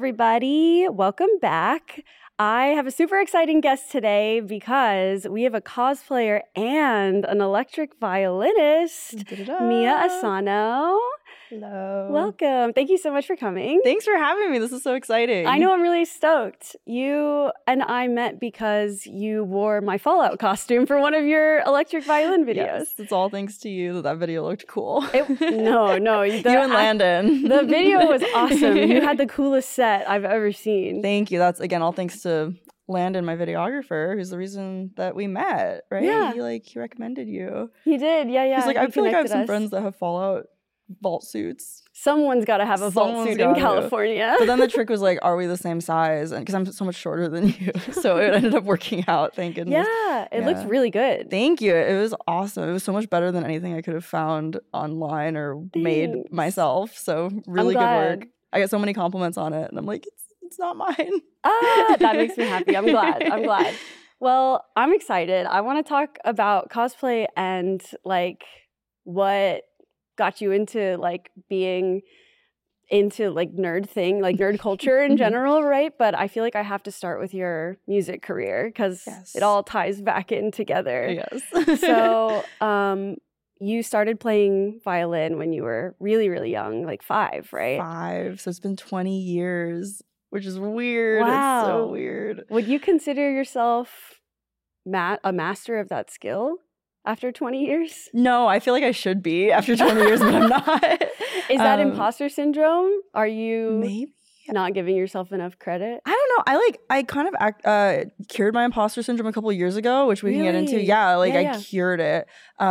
everybody. Welcome back. I have a super exciting guest today because we have a cosplayer and an electric violinist, Da-da-da. Mia Asano. Hello. Welcome. Thank you so much for coming. Thanks for having me. This is so exciting. I know, I'm really stoked. You and I met because you wore my Fallout costume for one of your electric violin videos. Yes, it's all thanks to you that video looked cool. No. You and Landon. The video was awesome. You had the coolest set I've ever seen. Thank you. That's, again, all thanks to Landon, my videographer, who's the reason that we met, right? Yeah. He recommended you. He did, yeah. He's like, I feel like I have connected some us. friends that have Fallout vault suits. Someone's got to have a vault Someone's suit in gotta. California. But then the trick was like, are we the same size? And because I'm so much shorter than you. So it ended up working out, thank goodness. Yeah, it looked really good. Thank you. It was awesome. It was so much better than anything I could have found online or made Thanks. myself. So really good work. I got so many compliments on it. And I'm like, it's not mine. That makes me happy. I'm glad. Well, I'm excited. I want to talk about cosplay and like what got you into like being into like nerd thing, like nerd culture in general, right? But I feel like I have to start with your music career because it all ties back in together. Yes. So you started playing violin when you were really, really young, like 5, right? 5. So it's been 20 years, which is weird. Wow. It's so weird. Would you consider yourself a master of that skill after 20 years? No, I feel like I should be after 20 years, but I'm not. Is that imposter syndrome? Are you maybe not giving yourself enough credit? I don't know. I kind of cured my imposter syndrome a couple of years ago, which we can get into. Yeah, I cured it.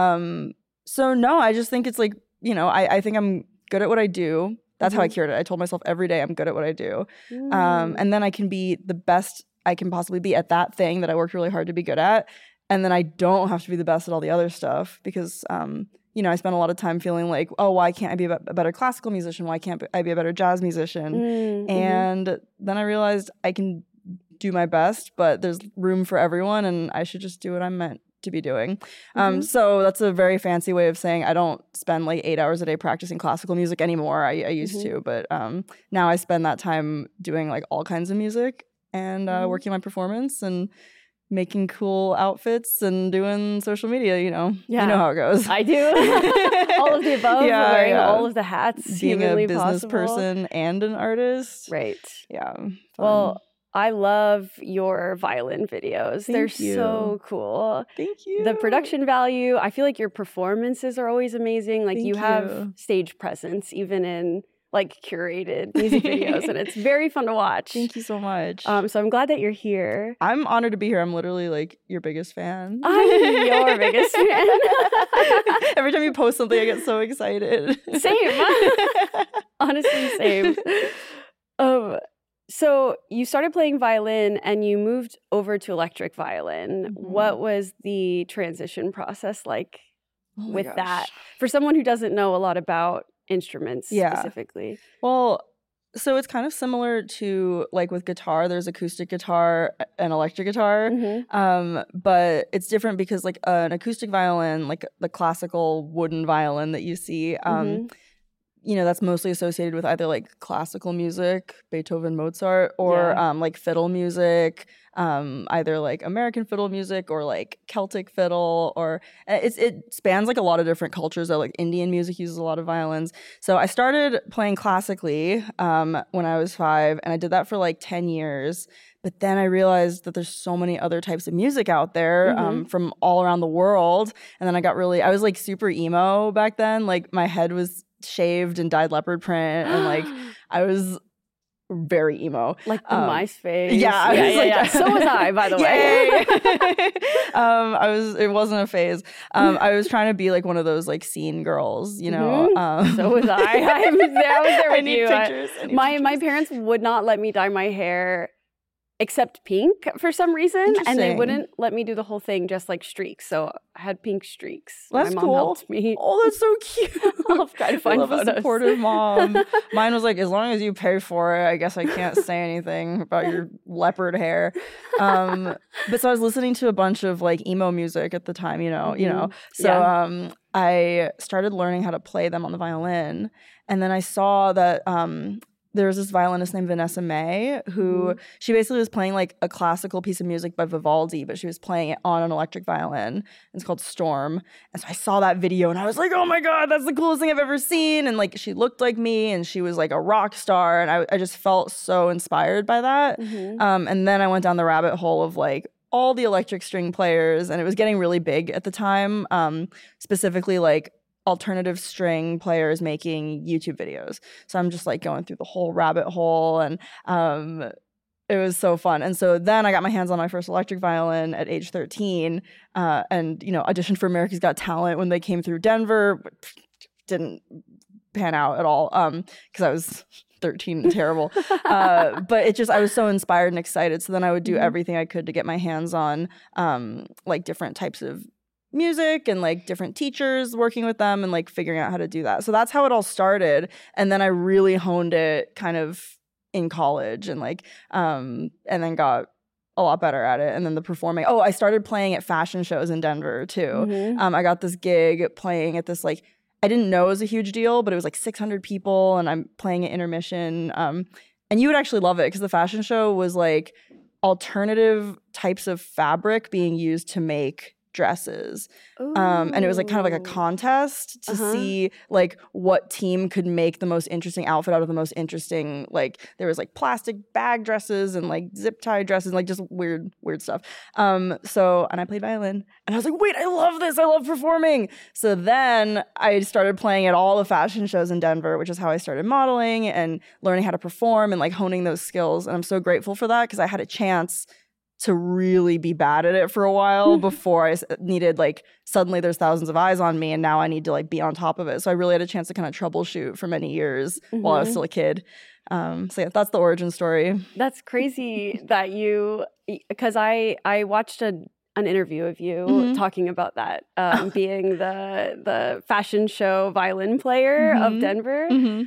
So no, I just think it's like, I think I'm good at what I do. That's how I cured it. I told myself every day I'm good at what I do. And then I can be the best I can possibly be at that thing that I worked really hard to be good at. And then I don't have to be the best at all the other stuff because, I spent a lot of time feeling like, oh, why can't I be a better classical musician? Why can't I be a better jazz musician? And then I realized I can do my best, but there's room for everyone and I should just do what I'm meant to be doing. So that's a very fancy way of saying I don't spend like 8 hours a day practicing classical music anymore. I used to, but now I spend that time doing like all kinds of music and working on my performance and making cool outfits and doing social media, You know how it goes. I do. All of the above, wearing all of the hats. Being a business possible. person and an artist. Right. Yeah. Fun. Well, I love your violin videos. They're you. So cool. Thank you. The production value, I feel like your performances are always amazing. Like Thank you have stage presence even in like curated music videos and it's very fun to watch. Thank you so much. So I'm glad that you're here. I'm honored to be here. I'm literally like your biggest fan. I'm your biggest fan. Every time you post something, I get so excited. Same. Honestly, same. So you started playing violin and you moved over to electric violin. What was the transition process like with that? For someone who doesn't know a lot about instruments specifically. Well, so it's kind of similar to like with guitar. There's acoustic guitar and electric guitar, but it's different because like an acoustic violin, like the classical wooden violin that you see, that's mostly associated with either like classical music, Beethoven, Mozart, or like fiddle music, either like American fiddle music or like Celtic fiddle, or it spans like a lot of different cultures. So like Indian music uses a lot of violins. So I started playing classically when I was 5, and I did that for like 10 years. But then I realized that there's so many other types of music out there from all around the world. And then I was like super emo back then. Like my head was shaved and dyed leopard print, and like I was very emo, like the MySpace. Yeah. So was I, by the way. It wasn't a phase. I was trying to be like one of those like scene girls, So was I. I was there with you. Pictures. My parents would not let me dye my hair except pink for some reason, and they wouldn't let me do the whole thing just like streaks. So I had pink streaks. That's my mom cool. helped me. Oh, that's so cute. I'll try to find photos. A supportive mom. Mine was like, as long as you pay for it, I guess I can't say anything about your leopard hair. But so I was listening to a bunch of like emo music at the time, So I started learning how to play them on the violin, and then I saw that there was this violinist named Vanessa May who she basically was playing like a classical piece of music by Vivaldi, but she was playing it on an electric violin. It's called Storm. And so I saw that video and I was like, oh my God, that's the coolest thing I've ever seen. And like she looked like me and she was like a rock star. And I just felt so inspired by that. And then I went down the rabbit hole of like all the electric string players, and it was getting really big at the time, specifically like alternative string players making YouTube videos. So I'm just like going through the whole rabbit hole, and it was so fun. And so then I got my hands on my first electric violin at age 13, and auditioned for America's Got Talent when they came through Denver. Didn't pan out at all because I was 13 and terrible. But I was so inspired and excited. So then I would do everything I could to get my hands on like different types of music and like different teachers, working with them and like figuring out how to do that. So that's how it all started. And then I really honed it kind of in college and like and then got a lot better at it. And then the performing. Oh, I started playing at fashion shows in Denver too. I got this gig playing at this like, I didn't know it was a huge deal, but it was like 600 people and I'm playing at intermission. And you would actually love it because the fashion show was like alternative types of fabric being used to make dresses. And it was like kind of like a contest to see like what team could make the most interesting outfit out of the most interesting, like there was like plastic bag dresses and like zip tie dresses, like just weird stuff. And I played violin and I was like, wait, I love this. I love performing. So then I started playing at all the fashion shows in Denver, which is how I started modeling and learning how to perform and like honing those skills. And I'm so grateful for that because I had a chance to really be bad at it for a while before I needed like suddenly there's thousands of eyes on me and now I need to like be on top of it. So I really had a chance to kind of troubleshoot for many years while I was still a kid. So yeah, that's the origin story. That's crazy that because I watched an interview of you talking about that, being the fashion show violin player of Denver.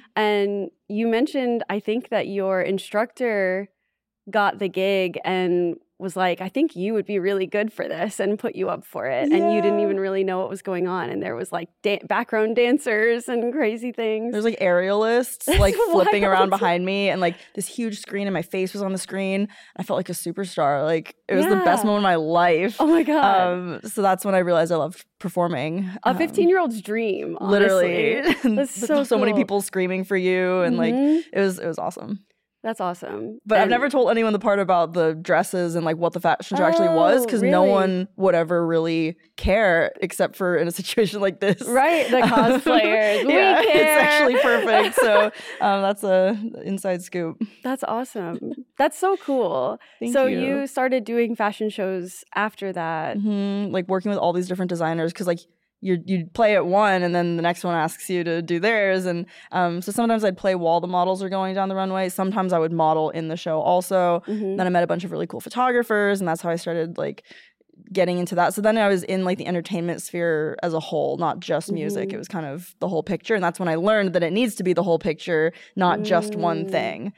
And you mentioned, I think that your instructor got the gig and was like, I think you would be really good for this and put you up for it. Yeah. And you didn't even really know what was going on. And there was like background dancers and crazy things. There's like aerialists like flipping around behind me and like this huge screen and my face was on the screen. I felt like a superstar. Like it was the best moment of my life. Oh my God. So that's when I realized I loved performing. A 15-year-old's dream, honestly. Literally. That's so cool. Many people screaming for you and like it was awesome. That's awesome. But I've never told anyone the part about the dresses and like what the fashion show actually was because no one would ever really care except for in a situation like this. Right, the cosplayers. We care. It's actually perfect. So that's an inside scoop. That's awesome. That's so cool. Thank you. You started doing fashion shows after that. Like working with all these different designers because like you'd play at one and then the next one asks you to do theirs. And so sometimes I'd play while the models are going down the runway. Sometimes I would model in the show also. Then I met a bunch of really cool photographers and that's how I started like getting into that. So then I was in like the entertainment sphere as a whole, not just music. It was kind of the whole picture. And that's when I learned that it needs to be the whole picture, not just one thing.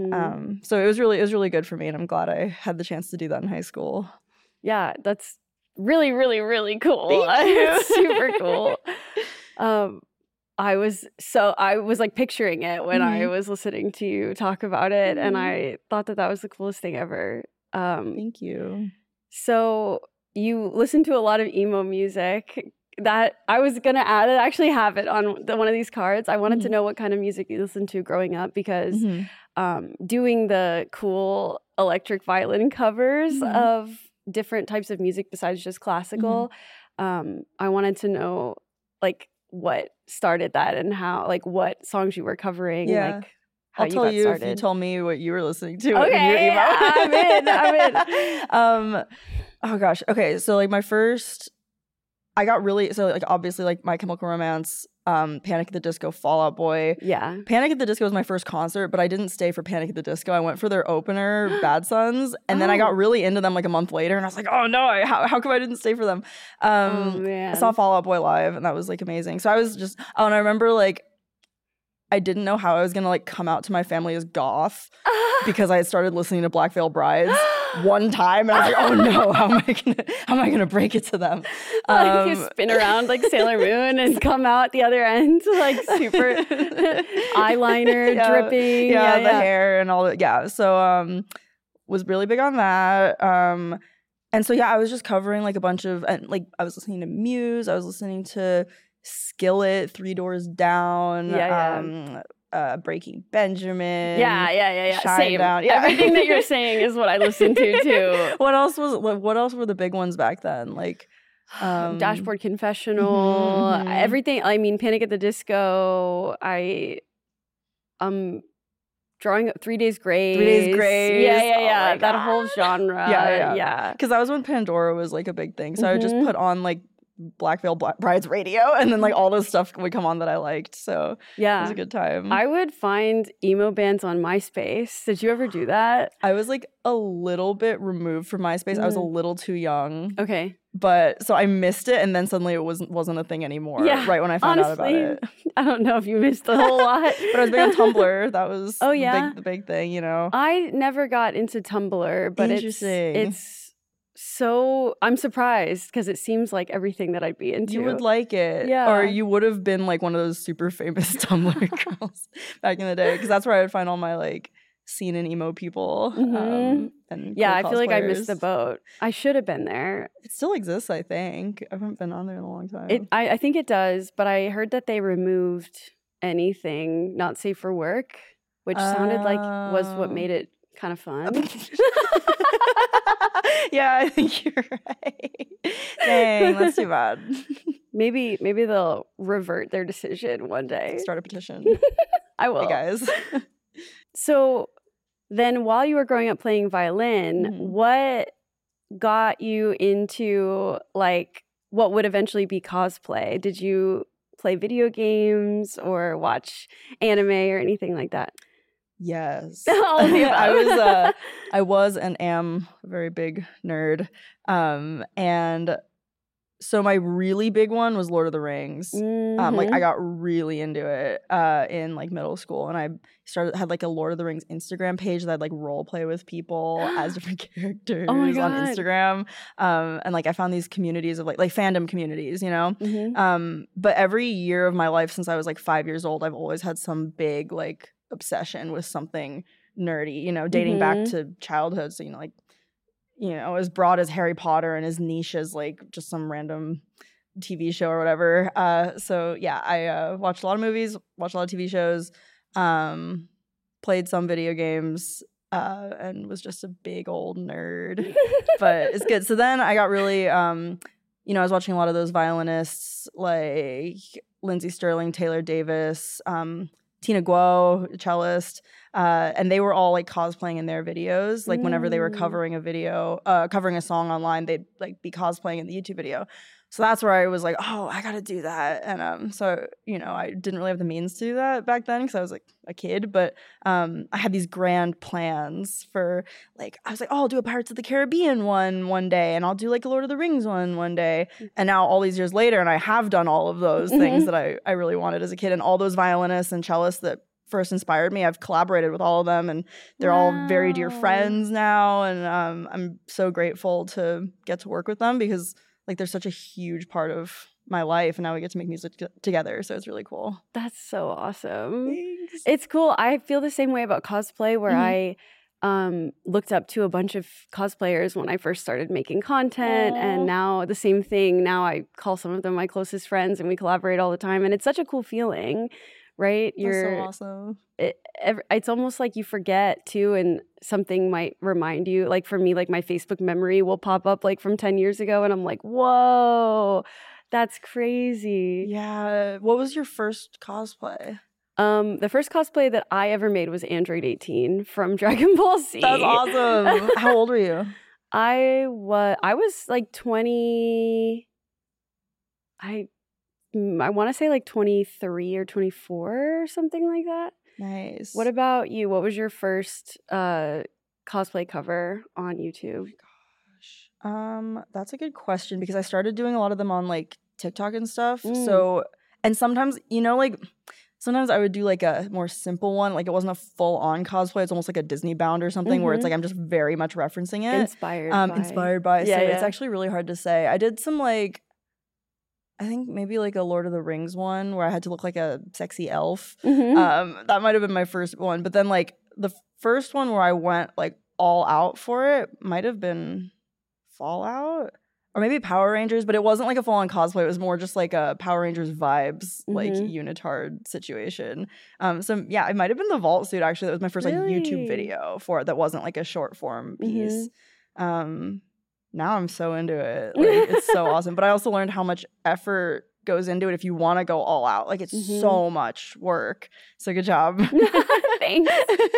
So it was really good for me. And I'm glad I had the chance to do that in high school. Yeah, that's really, really, really cool. Thank you. It's super cool. I was like picturing it when I was listening to you talk about it, and I thought that was the coolest thing ever. Thank you. So you listen to a lot of emo music. That I was gonna add, I actually have it on one of these cards. I wanted to know what kind of music you listened to growing up because doing the cool electric violin covers of different types of music besides just classical. I wanted to know like what started that and how, like what songs you were covering, like how I'll tell you started. if you tell me what you were listening to. Okay, I'm in. Oh gosh. Okay, so like I got really, so like obviously like My Chemical Romance, Panic at the Disco, Fall Out Boy. Yeah. Panic at the Disco was my first concert, but I didn't stay for Panic at the Disco. I went for their opener, Bad Sons, and then I got really into them like a month later, and I was like, oh no, how come I didn't stay for them? I saw Fall Out Boy live, and that was like amazing. So I was just, and I remember like, I didn't know how I was gonna like come out to my family as goth because I had started listening to Black Veil Brides. one time, and I was like, oh no, how am I gonna break it to them? Like you spin around like Sailor Moon and come out the other end like super eyeliner dripping. Yeah, the hair and all that. Yeah, so was really big on that. And so yeah, I was just covering like a bunch of, and like I was listening to Muse, I was listening to Skillet, Three Doors Down, Breaking Benjamin. Yeah. Same. Down. Yeah. Everything that you're saying is what I listen to too. What else were the big ones back then? Like Dashboard Confessional, everything. I mean, Panic at the Disco. Drawing up 3 Days Grace. 3 Days Grace. Yeah. Oh that whole genre. Yeah. Because that was when Pandora was like a big thing. So I would just put on like Black Veil Brides radio, and then like all this stuff would come on that I liked. So it was a good time. I would find emo bands on MySpace. Did you ever do that? I was like a little bit removed from MySpace. I was a little too young. Okay. But so I missed it, and then suddenly it wasn't a thing anymore. Yeah, right when I found out about it. I don't know if you missed a whole lot. But I was big on Tumblr. That was the big thing, you know. I never got into Tumblr, but it's so I'm surprised because it seems like everything that I'd be into. You would like it. Yeah. Or you would have been like one of those super famous Tumblr girls back in the day, because that's where I would find all my like scene and emo people. And I feel like I missed the boat. I should have been there. It still exists, I think. I haven't been on there in a long time. I think it does, but I heard that they removed anything not safe for work, which sounded like was what made it kind of fun. Yeah, I think you're right. Dang, that's too bad. Maybe they'll revert their decision one day. Start a petition. I will. Hey guys. So then while you were growing up playing violin, what got you into like what would eventually be cosplay? Did you play video games or watch anime or anything like that? Yes. I was and am a very big nerd. And so my really big one was Lord of the Rings. Like I got really into it in like middle school, and I had like a Lord of the Rings Instagram page that I'd like role play with people as different characters on Instagram. And like I found these communities of like fandom communities, you know. But every year of my life since I was like 5 years old, I've always had some big like obsession with something nerdy, you know, dating back to childhood. So, as broad as Harry Potter and as niche as like just some random TV show or whatever. So yeah, I watched a lot of movies, watched a lot of TV shows, played some video games, and was just a big old nerd. But it's good. So then I got really, I was watching a lot of those violinists like Lindsey Stirling, Taylor Davis, Tina Guo, cellist, and they were all like cosplaying in their videos. Like whenever they were covering a song online, they'd like be cosplaying in the YouTube video. So that's where I was like, oh, I gotta do that. And so I didn't really have the means to do that back then because I was like a kid. But I had these grand plans for like, I was like, oh, I'll do a Pirates of the Caribbean one day, and I'll do like a Lord of the Rings one day. And now all these years later, and I have done all of those things that I really wanted as a kid, and all those violinists and cellists that first inspired me. I've collaborated with all of them, and they're all very dear friends now. And I'm so grateful to get to work with them because like they're such a huge part of my life, and now we get to make music together. So it's really cool. That's so awesome. Thanks. It's cool. I feel the same way about cosplay, where I looked up to a bunch of cosplayers when I first started making content. Aww. And now the same thing. Now I call some of them my closest friends, and we collaborate all the time. And it's such a cool feeling, right? That's so awesome. It's almost like you forget too, and something might remind you. Like for me, like my Facebook memory will pop up like from 10 years ago, and I'm like, whoa, that's crazy. Yeah. What was your first cosplay? The first cosplay that I ever made was Android 18 from Dragon Ball Z. That's awesome. How old were you? I was like 20. I want to say like 23 or 24 or something like that. Nice. What about you? What was your first cosplay cover on YouTube? Oh my gosh. That's a good question because I started doing a lot of them on like TikTok and stuff. So, and sometimes, sometimes I would do like a more simple one. Like it wasn't a full on cosplay. It's almost like a Disney bound or something where it's like I'm just very much referencing it. Inspired by. So it's actually really hard to say. I did some like, I think maybe like a Lord of the Rings one where I had to look like a sexy elf. That might have been my first one. But then like the first one where I went like all out for it might have been Fallout or maybe Power Rangers, but it wasn't like a full-on cosplay. It was more just like a Power Rangers vibes, like unitard situation. So yeah, it might have been the Vault suit actually. That was my first like YouTube video for it that wasn't like a short form piece. Now I'm so into it. Like it's so awesome. But I also learned how much effort goes into it if you want to go all out. Like it's so much work. So good job. Thanks.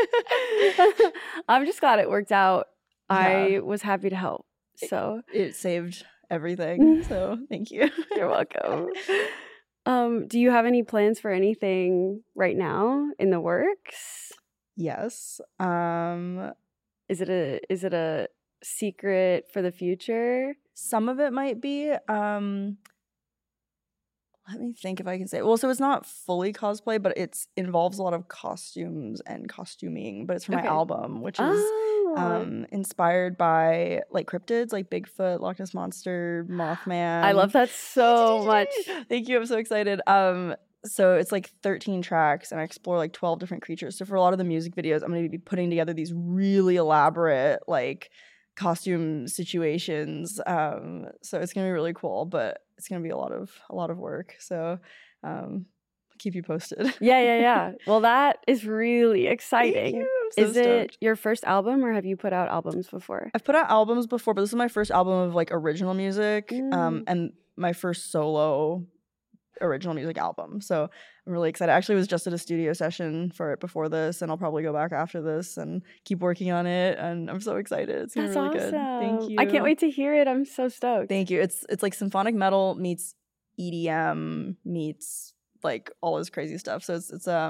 I'm just glad it worked out. Yeah. I was happy to help. So it saved everything. So thank you. You're welcome. Do you have any plans for anything right now in the works? Yes. Is it a secret for the future? Some of it might be. Let me think if I can say it. Well, so it's not fully cosplay, but it involves a lot of costumes and costuming. But it's for my album, which is inspired by like cryptids, like Bigfoot, Loch Ness Monster, Mothman. I love that so much. Thank you. I'm so excited. So it's like 13 tracks, and I explore like 12 different creatures. So for a lot of the music videos, I'm going to be putting together these really elaborate like costume situations. So it's going to be really cool, but it's going to be a lot of work. So keep you posted. Yeah. Well, that is really exciting. Thank you. I'm so stoked. It your first album, or have you put out albums before? I've put out albums before, but this is my first album of like original music, and my first solo original music album. So I'm really excited. I actually was just at a studio session for it before this, and I'll probably go back after this and keep working on it. And I'm so excited. It's gonna be really good. Thank you. I can't wait to hear it. I'm so stoked. Thank you. It's like symphonic metal meets EDM meets like all this crazy stuff. So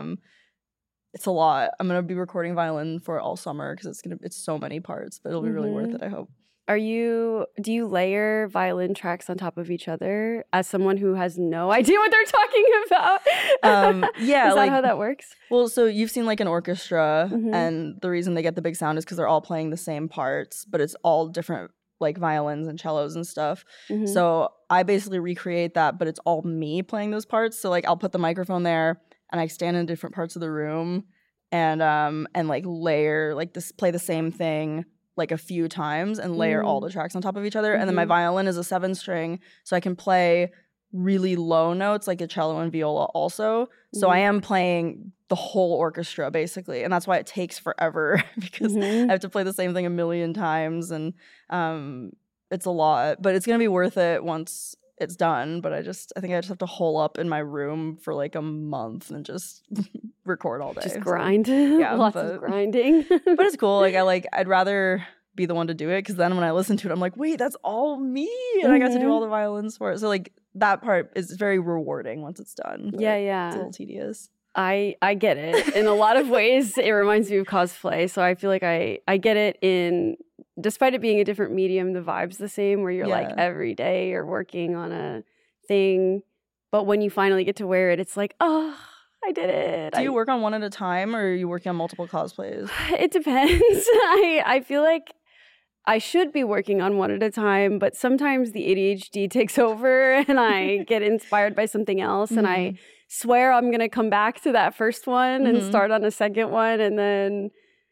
it's a lot. I'm gonna be recording violin for all summer because it's so many parts, but it'll be really worth it, I hope. Do you layer violin tracks on top of each other as someone who has no idea what they're talking about? Yeah. Is that how that works? Well, so you've seen like an orchestra, and the reason they get the big sound is because they're all playing the same parts, but it's all different like violins and cellos and stuff. So I basically recreate that, but it's all me playing those parts. So like I'll put the microphone there and I stand in different parts of the room and like layer like this, play the same thing like a few times and layer all the tracks on top of each other. And then my violin is a 7-string, so I can play really low notes like a cello and viola also. So I am playing the whole orchestra basically, and that's why it takes forever because I have to play the same thing a million times, and it's a lot, but it's gonna be worth it once it's done. But I think I just have to hole up in my room for like a month and just record all day. Just grind. So, yeah, lots of grinding. But it's cool. I'd rather be the one to do it, because then when I listen to it, I'm like, wait, that's all me, and I got to do all the violins for it. So like that part is very rewarding once it's done. Yeah. It's a little tedious. I get it. In a lot of ways, it reminds me of cosplay. So I feel like I get it despite it being a different medium, the vibe's the same, where you're like every day you're working on a thing. But when you finally get to wear it, it's like, oh, I did it. Do you work on one at a time, or are you working on multiple cosplays? It depends. I feel like I should be working on one at a time, but sometimes the ADHD takes over and I get inspired by something else, and I swear I'm going to come back to that first one and start on a second one, and then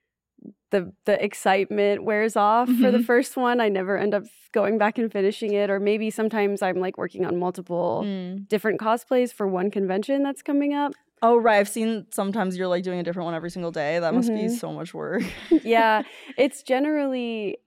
the excitement wears off for the first one. I never end up going back and finishing it. Or maybe sometimes I'm like working on multiple different cosplays for one convention that's coming up. Oh, right. I've seen sometimes you're like doing a different one every single day. That must be so much work. Yeah. It's generally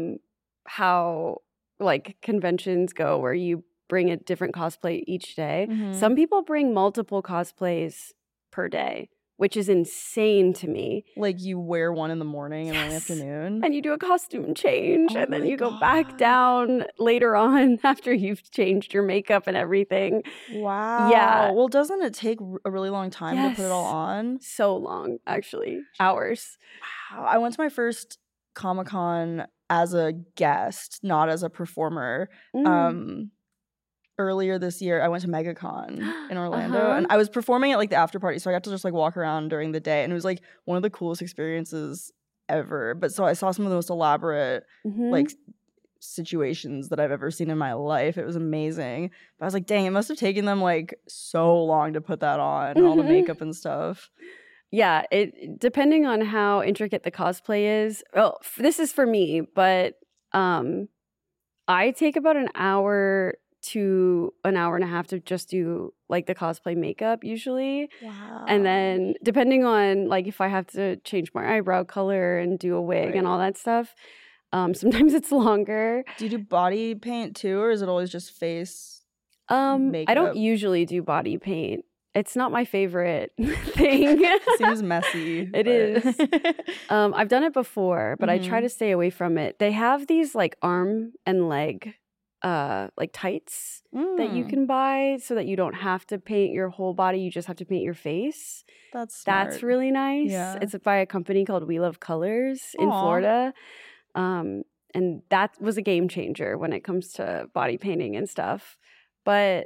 how like conventions go, where you bring a different cosplay each day. Some people bring multiple cosplays per day, which is insane to me. Like you wear one in the morning and one in the afternoon. And you do a costume change, and then you go back down later on after you've changed your makeup and everything. Wow. Yeah. Well, doesn't it take a really long time to put it all on? So long, actually. Hours. Wow. I went to my first Comic-Con as a guest, not as a performer. earlier this year, I went to MegaCon in Orlando, and I was performing at like the after party, so I got to just like walk around during the day, and it was like one of the coolest experiences ever. But so I saw some of the most elaborate like situations that I've ever seen in my life. It was amazing. But I was like, dang, it must have taken them like so long to put that on and all the makeup and stuff. Yeah, it depending on how intricate the cosplay is. Well, this is for me, but I take about an hour to an hour and a half to just do like the cosplay makeup usually. Wow. And then depending on like if I have to change my eyebrow color and do a wig and all that stuff, sometimes it's longer. Do you do body paint too, or is it always just face makeup? I don't usually do body paint. It's not my favorite thing. Seems messy. It is. I've done it before, but I try to stay away from it. They have these like arm and leg like tights that you can buy so that you don't have to paint your whole body. You just have to paint your face. That's smart. That's really nice. Yeah. It's by a company called We Love Colors in Florida. And that was a game changer when it comes to body painting and stuff. But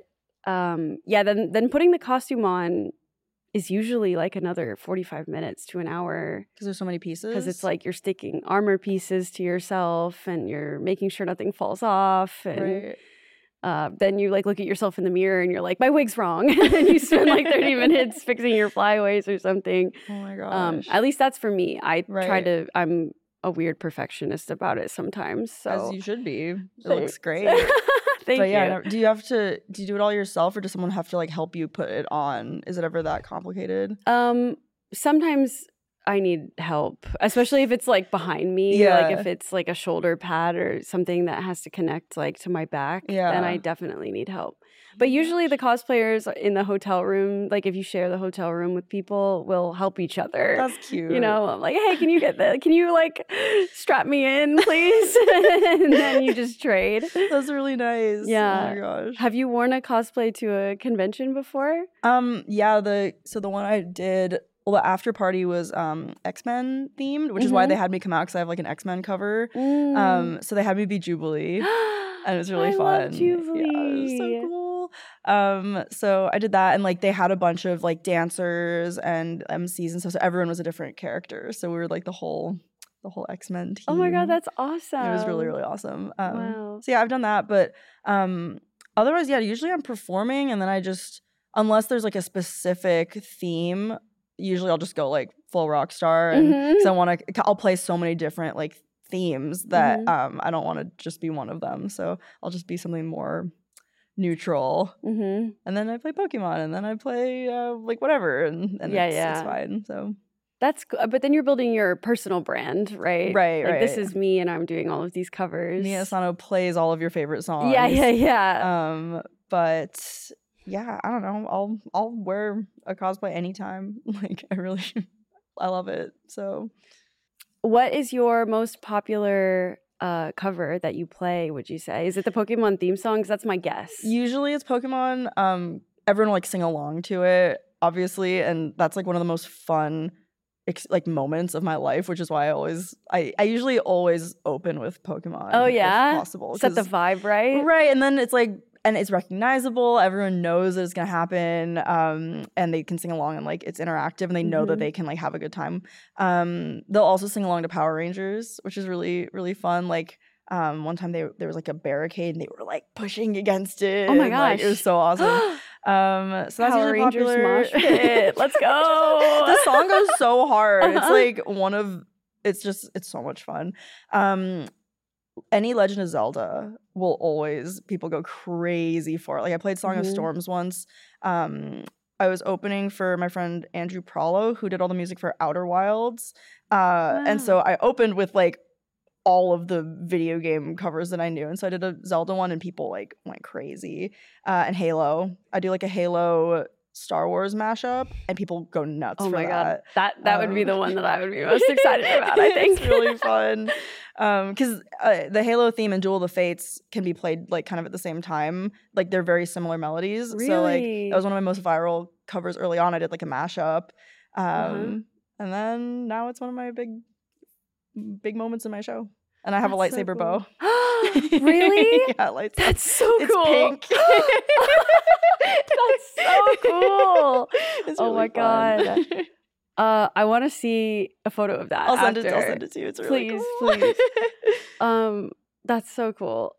then putting the costume on is usually like another 45 minutes to an hour. Because there's so many pieces? Because it's like you're sticking armor pieces to yourself and you're making sure nothing falls off. And then you like look at yourself in the mirror and you're like, my wig's wrong. And then you spend like 30 minutes fixing your flyaways or something. Oh my gosh. At least that's for me. I'm a weird perfectionist about it sometimes. So. As you should be. It looks great. Thank you. Yeah, do you do it all yourself, or does someone have to like help you put it on? Is it ever that complicated? Sometimes I need help, especially if it's like behind me. Yeah. Like if it's like a shoulder pad or something that has to connect like to my back, then I definitely need help. But usually the cosplayers in the hotel room, like if you share the hotel room with people, will help each other. That's cute. You know, I'm like, hey, can you get that? Can you like strap me in, please? And then you just trade. That's really nice. Yeah. Oh my gosh. Have you worn a cosplay to a convention before? Yeah, the one I did, well, the after party was X-Men themed, which is why they had me come out, because I have like an X-Men cover. So they had me be Jubilee. And it was really fun. Love Jubilee. Yeah, it was so cool. So I did that, and like they had a bunch of like dancers and MCs and stuff. So everyone was a different character. So we were like the whole X-Men team. Oh my god, that's awesome! It was really, really awesome. Wow. So yeah, I've done that, but otherwise, yeah, usually I'm performing, and then I just, unless there's like a specific theme, usually I'll just go like full rock star, and because I'll play so many different like themes that I don't want to just be one of them. So I'll just be something more neutral, and then I play Pokemon, and then I play like whatever, and it's fine. So that's cool. But then you're building your personal brand, right? Right. Like this is me, and I'm doing all of these covers. Mia Asano plays all of your favorite songs. Yeah. But yeah, I don't know. I'll wear a cosplay anytime. Like I love it. So, what is your most popular cover that you play, would you say? Is it the Pokemon theme songs? That's my guess. Usually it's Pokemon. Everyone will like sing along to it, obviously, and that's like one of the most fun like moments of my life, which is why I usually always open with Pokemon. Oh yeah, if possible. Set the vibe right. Right, and then it's like, and it's recognizable. Everyone knows that it's gonna happen, and they can sing along, and like it's interactive, and they know that they can like have a good time. They'll also sing along to Power Rangers, which is really, really fun. Like one time there was like a barricade, and they were like pushing against it. Oh my gosh, like, it was so awesome. So that's Power usually Rangers popular. mosh pit. Let's go. The song goes so hard. It's like it's so much fun. Any Legend of Zelda will always, people go crazy for it. Like I played Song of Storms once. I was opening for my friend Andrew Prallo, who did all the music for Outer Wilds. And so I opened with like all of the video game covers that I knew. And so I did a Zelda one, and people like went crazy. And Halo. I do like a Halo Star Wars mashup, and people go nuts for that. Oh my god. That would be the one that I would be most excited about, I think. It's really fun. Because the Halo theme and Duel of the Fates can be played like kind of at the same time. Like they're very similar melodies. Really? So like that was one of my most viral covers early on. I did like a mashup. And then now it's one of my big moments in my show. And I have a lightsaber bow. Really? Yeah, lights That's so it's cool. pink. That's so cool. It's Oh really my fun. God. I want to see a photo of that. I'll send it to you. It's really Please, cool. please. That's so cool.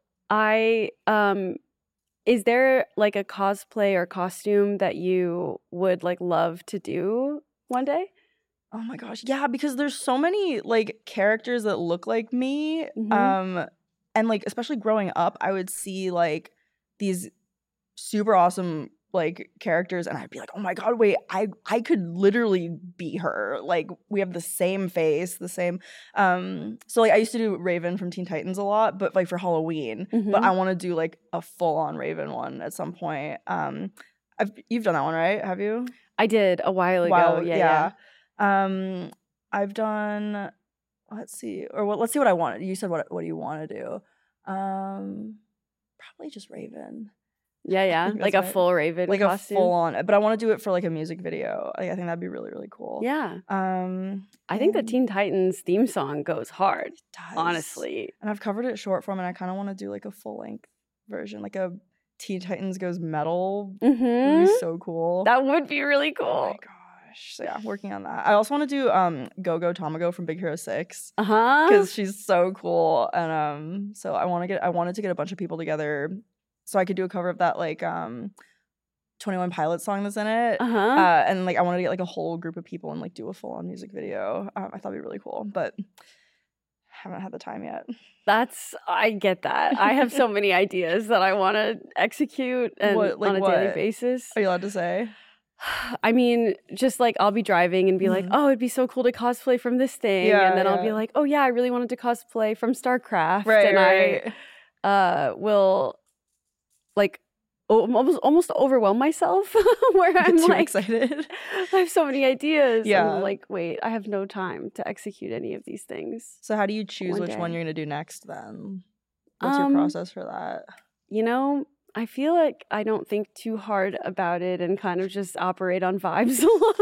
Is there like a cosplay or costume that you would like love to do one day? Oh my gosh. Yeah, because there's so many like characters that look like me. Mhm. And like especially growing up, I would see like these super awesome like characters and I'd be like, "Oh my god, wait, I could literally be her." Like we have the same face, the same so like I used to do Raven from Teen Titans a lot, but like for Halloween, but I want to do like a full-on Raven one at some point. You've done that one, right? Have you? I did a while ago. Yeah. I've done. Let's see, let's see what I wanted. You said what do you want to do? Probably just Raven. Yeah. Like a full Raven like costume. A full on, but I want to do it for like a music video. Like, I think that'd be really, really cool. Yeah. I think the Teen Titans theme song goes hard. It does. Honestly. And I've covered it short form, and I kind of want to do like a full length version, like a Teen Titans Goes Metal. Mm-hmm. It'd be so cool. That would be really cool. Oh my gosh. So yeah, working on that. I also want to do Go-Go Tamago from Big Hero 6. Because she's so cool. And so I wanted to get a bunch of people together so I could do a cover of that like 21 Pilots song that's in it. And like I wanted to get like a whole group of people and like do a full-on music video. I thought it'd be really cool, but haven't had the time yet. I get that. I have so many ideas that I want to execute and on a daily basis. Are you allowed to say? I mean, just like I'll be driving and be like, oh, it'd be so cool to cosplay from this thing. And then I'll be like, oh yeah, I really wanted to cosplay from StarCraft. Right. I will like almost overwhelm myself where I'm too like excited. I have so many ideas. Yeah. And I'm like, wait, I have no time to execute any of these things. So how do you choose which one you're gonna do next then? What's your process for that? You know, I feel like I don't think too hard about it and kind of just operate on vibes alone.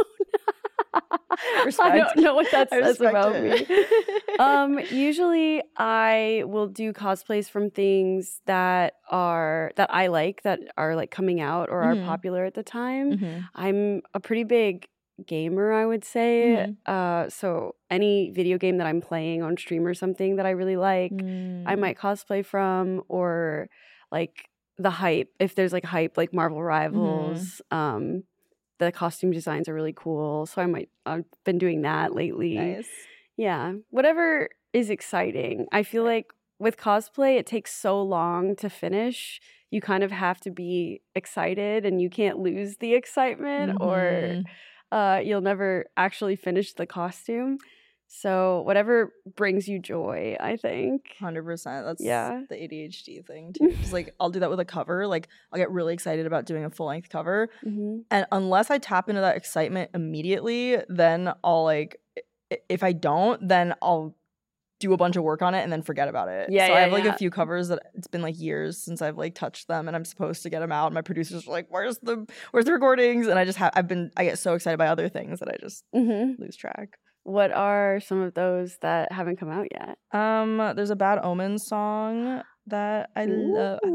I don't know what that says about me. Usually I will do cosplays from things that I like, that are like coming out or are popular at the time. I'm a pretty big gamer, I would say. So any video game that I'm playing on stream or something that I really like, I might cosplay from, or like the hype. If there's like hype, like Marvel Rivals, the costume designs are really cool. So I've been doing that lately. Nice. Yeah. Whatever is exciting. I feel like with cosplay, it takes so long to finish. You kind of have to be excited and you can't lose the excitement or you'll never actually finish the costume. So whatever brings you joy, I think. 100%. That's the ADHD thing too. Because like I'll do that with a cover. Like I'll get really excited about doing a full-length cover. And unless I tap into that excitement immediately, then I'll like, if I don't, then I'll do a bunch of work on it and then forget about it. So I have like a few covers that it's been like years since I've like touched them and I'm supposed to get them out. And my producers are like, where's the recordings? And I get so excited by other things that I just lose track. What are some of those that haven't come out yet? There's a Bad Omens song that I love. I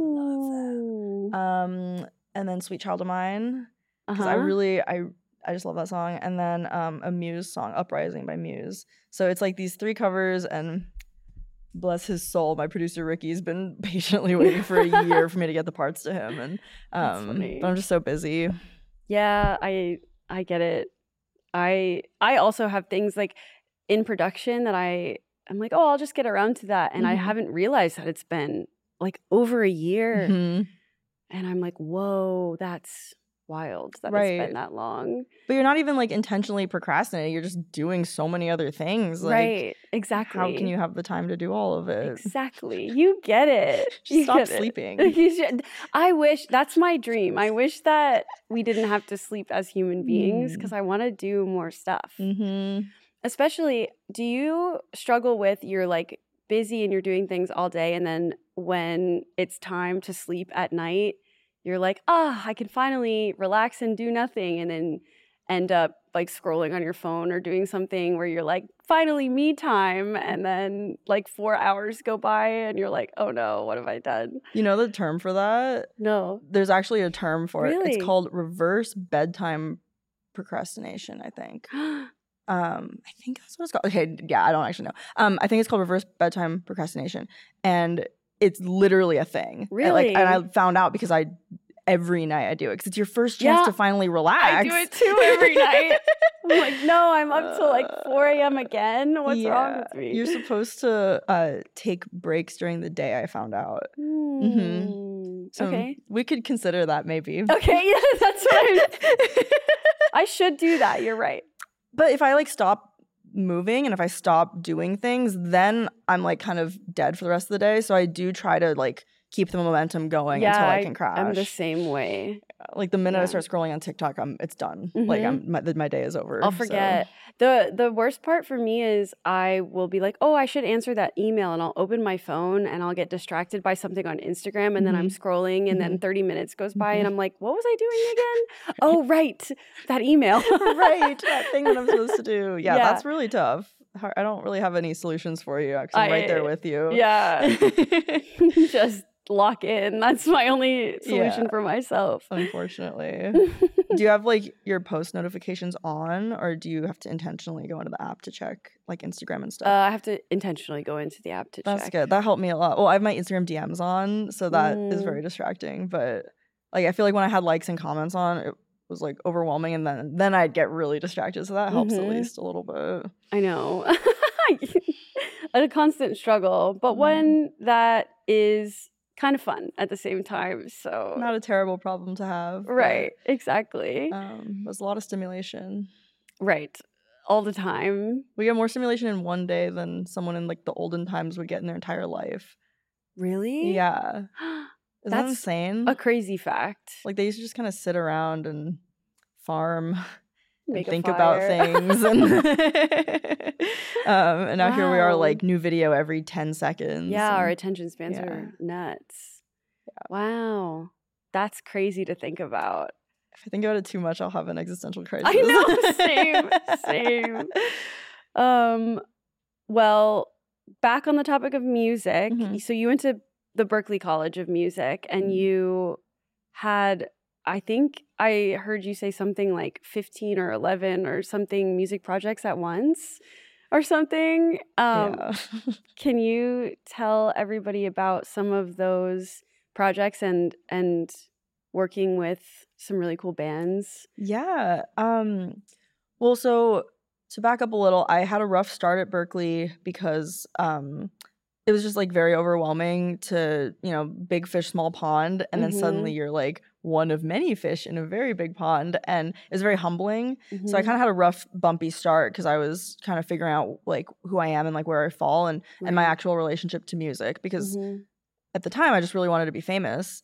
love that. And then Sweet Child of Mine. Because I just love that song. And then a Muse song, Uprising by Muse. So it's like these 3 covers, and bless his soul, my producer Ricky's been patiently waiting for a year for me to get the parts to him. And but I'm just so busy. Yeah, I get it. I also have things like in production that I'm like, oh, I'll just get around to that. And I haven't realized that it's been like over a year. And I'm like, whoa, that's wild that it's been that long. But you're not even like intentionally procrastinating. You're just doing so many other things. Like, exactly. How can you have the time to do all of it? Exactly. You get it. Stop sleeping. I wish, that's my dream. I wish that we didn't have to sleep as human beings because I want to do more stuff. Especially, do you struggle with you're like busy and you're doing things all day, and then when it's time to sleep at night, you're like, I can finally relax and do nothing, and then end up like scrolling on your phone or doing something where you're like, finally me time, and then like 4 hours go by and you're like, oh no, what have I done? You know the term for that? No. There's actually a term for Really? it. It's called reverse bedtime procrastination, I think. I think that's what it's called. Okay, yeah, I don't actually know. I think it's called reverse bedtime procrastination, and it's literally a thing. Really? And I found out because every night I do it because it's your first chance to finally relax. I do it too every night. I'm like, no, I'm up till like 4 a.m. again. What's wrong with me? You're supposed to take breaks during the day, I found out. So okay. we could consider that maybe. Okay, yeah, that's what I should do that. You're right. But if I like stop moving and if I stop doing things, then I'm like kind of dead for the rest of the day. So I do try to like keep the momentum going until I can crash. I'm the same way. Like the minute I start scrolling on TikTok, it's done. Like my day is over. I'll forget. So. The worst part for me is I will be like, oh, I should answer that email, and I'll open my phone and I'll get distracted by something on Instagram, and then I'm scrolling, and then 30 minutes goes by, and I'm like, what was I doing again? Oh, right, that email. Right, that thing that I'm supposed to do. Yeah, that's really tough. I don't really have any solutions for you. Actually, I'm right there with you. Yeah, just lock in. That's my only solution for myself. Unfortunately. Do you have like your post notifications on, or do you have to intentionally go into the app to check like Instagram and stuff? I have to intentionally go into the app to check. That's good. That helped me a lot. Well, I have my Instagram DMs on, so that is very distracting. But like I feel like when I had likes and comments on, it was like overwhelming, and then I'd get really distracted. So that helps at least a little bit. I know. A constant struggle, but one that is kind of fun at the same time. So not a terrible problem to have. Right, exactly. There's a lot of stimulation. Right. All the time. We get more stimulation in one day than someone in like the olden times would get in their entire life. Really? Yeah. Isn't that insane? A crazy fact. Like they used to just kind of sit around and farm. And think a about things and now here we are, like new video every 10 seconds. Our attention spans are nuts. Wow, that's crazy to think about. If I think about it too much, I'll have an existential crisis. I know. Same. Well, back on the topic of music, so you went to the Berklee College of Music, and you had, I think I heard you say something like 15 or 11 or something music projects at once or something. Can you tell everybody about some of those projects and working with some really cool bands? Yeah. Well, so to back up a little, I had a rough start at Berklee because it was just like very overwhelming to, big fish, small pond. And then suddenly you're like one of many fish in a very big pond. And it was very humbling. So I kind of had a rough, bumpy start because I was kind of figuring out like who I am and like where I fall and my actual relationship to music. Because at the time I just really wanted to be famous.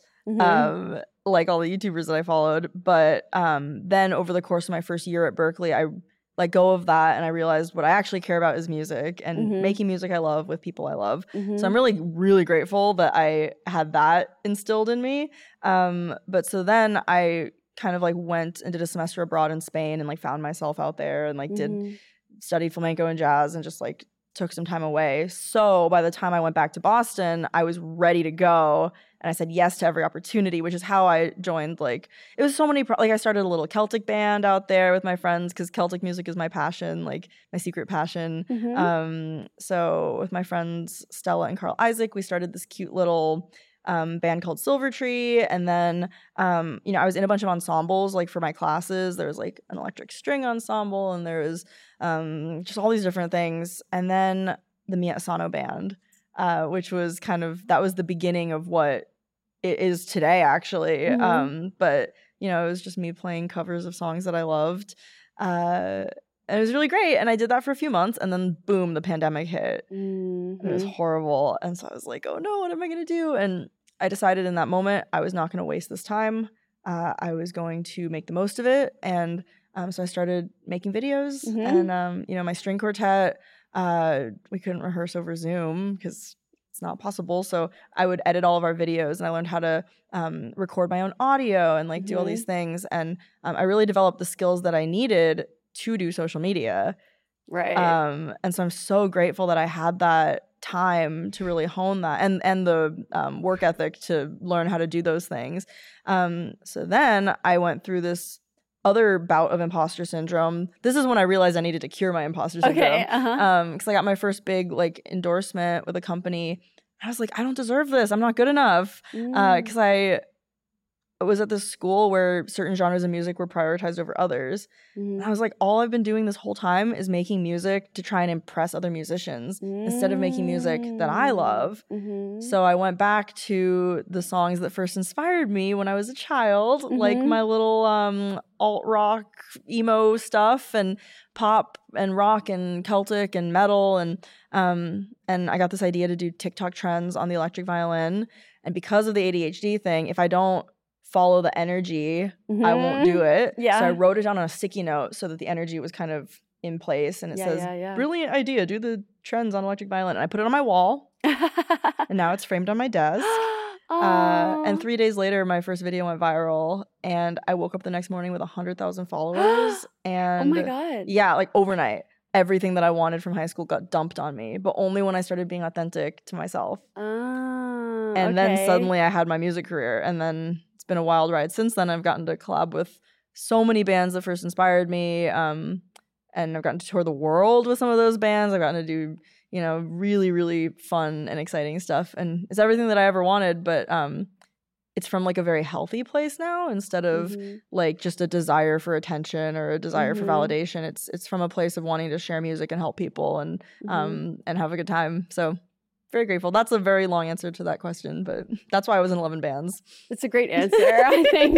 Like all the YouTubers that I followed. But then over the course of my first year at Berklee, I let go of that and I realized what I actually care about is music and making music I love with people I love. So I'm really, really grateful that I had that instilled in me. But so then I kind of like went and did a semester abroad in Spain and like found myself out there and like did study flamenco and jazz and just like took some time away. So by the time I went back to Boston, I was ready to go. And I said yes to every opportunity, which is how I joined. Like, it was so many, I started a little Celtic band out there with my friends because Celtic music is my passion, like my secret passion. So with my friends, Stella and Carl Isaac, we started this cute little band called Silver Tree. And then, I was in a bunch of ensembles, like for my classes. There was like an electric string ensemble and there was just all these different things. And then the Mia Asano band, which was that was the beginning of what it is today, actually. But, it was just me playing covers of songs that I loved. And it was really great. And I did that for a few months. And then, boom, the pandemic hit. And it was horrible. And so I was like, oh, no, what am I going to do? And I decided in that moment I was not going to waste this time. I was going to make the most of it. And so I started making videos. And, my string quartet, we couldn't rehearse over Zoom because it's not possible. So I would edit all of our videos and I learned how to record my own audio and like do all these things. And I really developed the skills that I needed to do social media. Right. And so I'm so grateful that I had that time to really hone that and the work ethic to learn how to do those things. So then I went through this other bout of imposter syndrome. This is when I realized I needed to cure my imposter syndrome. Okay, Because I got my first big like endorsement with a company. I was like, I don't deserve this. I'm not good enough. Because I was at this school where certain genres of music were prioritized over others. And I was like, all I've been doing this whole time is making music to try and impress other musicians instead of making music that I love. So I went back to the songs that first inspired me when I was a child, like my little alt rock emo stuff and pop and rock and Celtic and metal. And I got this idea to do TikTok trends on the electric violin. And because of the ADHD thing, if I don't follow the energy, I won't do it. Yeah. So I wrote it down on a sticky note so that the energy was kind of in place. And it says, brilliant idea, do the trends on electric violin. And I put it on my wall. And now it's framed on my desk. And 3 days later, my first video went viral. And I woke up the next morning with 100,000 followers. And oh my God. Yeah, like overnight. Everything that I wanted from high school got dumped on me, but only when I started being authentic to myself. And then suddenly I had my music career. And then it's been a wild ride since then. I've gotten to collab with so many bands that first inspired me. And I've gotten to tour the world with some of those bands. I've gotten to do, you know, really, really fun and exciting stuff. And it's everything that I ever wanted, but it's from like a very healthy place now instead of like just a desire for attention or a desire for validation. It's from a place of wanting to share music and help people and have a good time. So very grateful. That's a very long answer to that question, but that's why I was in 11 bands. It's a great answer, I think.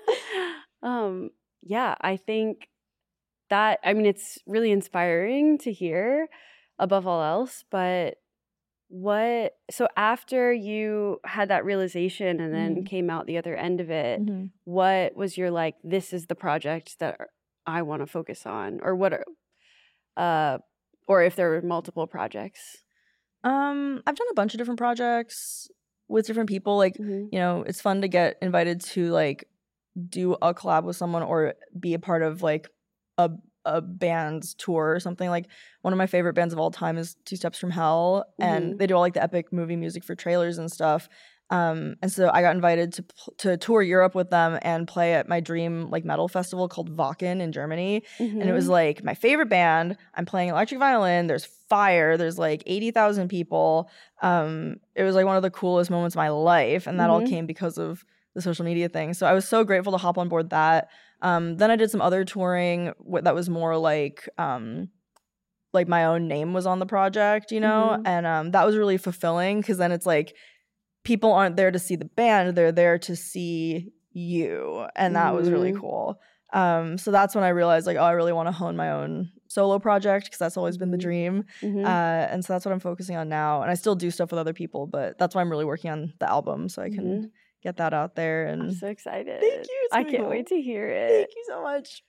Yeah, I think that, I mean, it's really inspiring to hear above all else, but so after you had that realization and then came out the other end of it, what was your like, this is the project that I want to focus on, or what are, or if there were multiple projects? I've done a bunch of different projects with different people. Like, you know, it's fun to get invited to like do a collab with someone or be a part of like a band's tour or something. Like one of my favorite bands of all time is Two Steps from Hell, and they do all like the epic movie music for trailers and stuff. And so I got invited to tour Europe with them and play at my dream like metal festival called Wacken in Germany. And it was like my favorite band. I'm playing electric violin. There's fire. There's like 80,000 people. It was like one of the coolest moments of my life. And that all came because of the social media thing. So I was so grateful to hop on board that. Then I did some other touring that was more like my own name was on the project, you know? And that was really fulfilling because then it's like people aren't there to see the band, they're there to see you. And that was really cool. So that's when I realized like, oh, I really want to hone my own solo project because that's always been the dream. And so that's what I'm focusing on now. And I still do stuff with other people, but that's why I'm really working on the album so I can get that out there. And I'm so excited. Thank you. I can't wait to hear it. Thank you so much.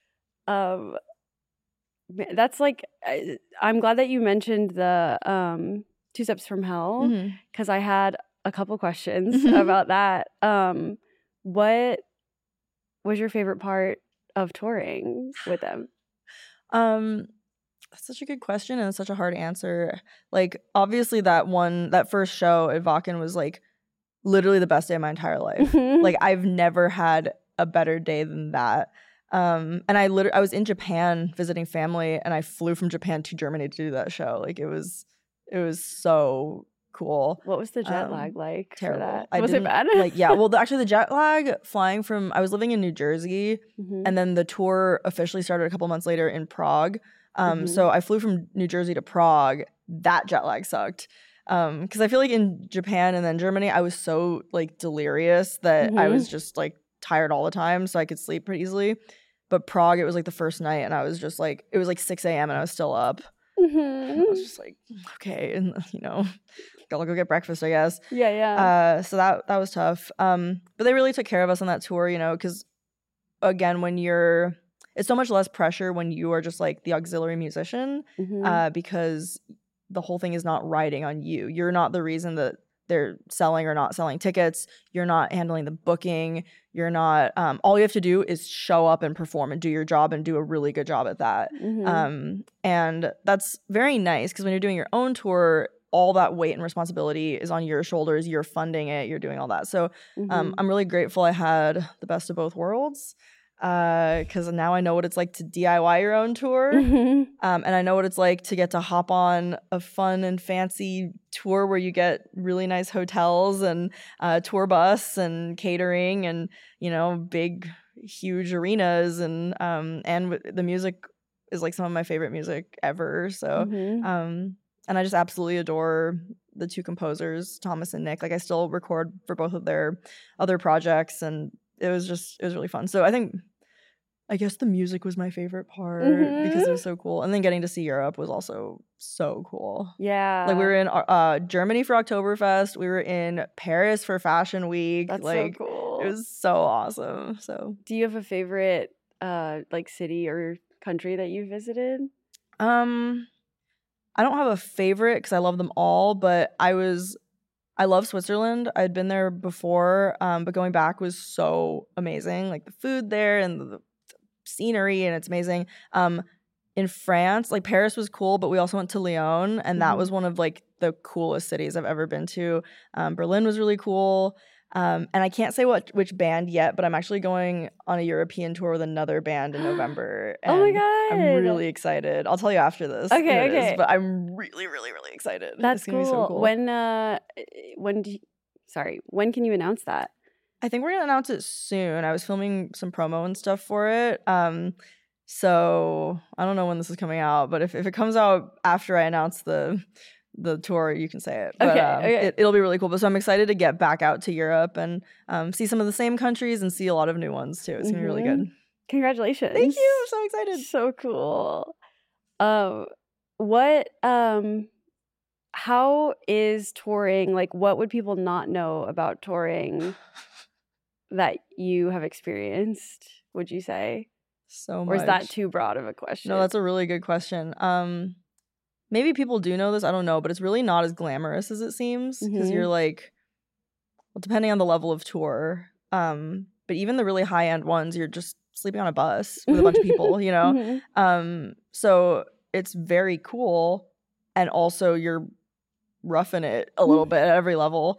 That's like, I'm glad that you mentioned the Two Steps from Hell because I had a couple questions about that. What was your favorite part of touring with them? That's such a good question and such a hard answer. Like obviously that first show at Wacken was like literally the best day of my entire life. Like I've never had a better day than that. And I was in Japan visiting family and I flew from Japan to Germany to do that show. Like it was so cool. What was the jet lag like? Terrible. Was it bad? Like yeah. Well, actually, the jet lag flying from I was living in New Jersey, and then the tour officially started a couple months later in Prague. So I flew from New Jersey to Prague. That jet lag sucked. Because I feel like in Japan and then Germany, I was so like delirious that I was just like tired all the time, so I could sleep pretty easily. But Prague, it was like the first night, and I was just like, it was like 6 a.m. and I was still up. I was just like, okay, and you know, gotta go get breakfast, I guess. Yeah. So that was tough. But they really took care of us on that tour, you know, because again, it's so much less pressure when you are just like the auxiliary musician, because the whole thing is not riding on you. You're not the reason that they're selling or not selling tickets. You're not handling the booking. You're not, all you have to do is show up and perform and do your job and do a really good job at that. And that's very nice because when you're doing your own tour, all that weight and responsibility is on your shoulders. You're funding it. You're doing all that. So I'm really grateful I had the best of both worlds because now I know what it's like to DIY your own tour. And I know what it's like to get to hop on a fun and fancy tour where you get really nice hotels and tour bus and catering and, you know, big, huge arenas. And the music is like some of my favorite music ever. So and I just absolutely adore the two composers, Thomas and Nick. Like I still record for both of their other projects, and it was really fun. So I guess the music was my favorite part because it was so cool. And then getting to see Europe was also so cool. Yeah. Like we were in Germany for Oktoberfest. We were in Paris for Fashion Week. That's like, so cool. It was so awesome. So do you have a favorite like city or country that you visited? I don't have a favorite because I love them all, but I love Switzerland. I'd been there before, but going back was so amazing. Like the food there and the scenery, and it's amazing. In France, like Paris was cool, but we also went to Lyon, and that was one of like the coolest cities I've ever been to. Berlin was really cool. And I can't say which band yet, but I'm actually going on a European tour with another band in November. And oh my God. I'm really excited. I'll tell you after this. Okay. But I'm really, really, really excited. That's cool. Be so cool. When can you announce that? I think we're going to announce it soon. I was filming some promo and stuff for it. So I don't know when this is coming out, but if it comes out after I announce the tour, you can say it. But it'll be really cool. But so I'm excited to get back out to Europe and see some of the same countries and see a lot of new ones too. It's gonna be really good. Congratulations. Thank you. I'm so excited. So cool. How is touring? Like, what would people not know about touring that you have experienced, would you say? So much. Or is that too broad of a question? No, that's a really good question. Maybe people do know this, I don't know, but it's really not as glamorous as it seems because you're like, well, depending on the level of tour, but even the really high-end ones, you're just sleeping on a bus with a bunch of people, you know? So it's very cool, and also you're roughing it a little bit at every level.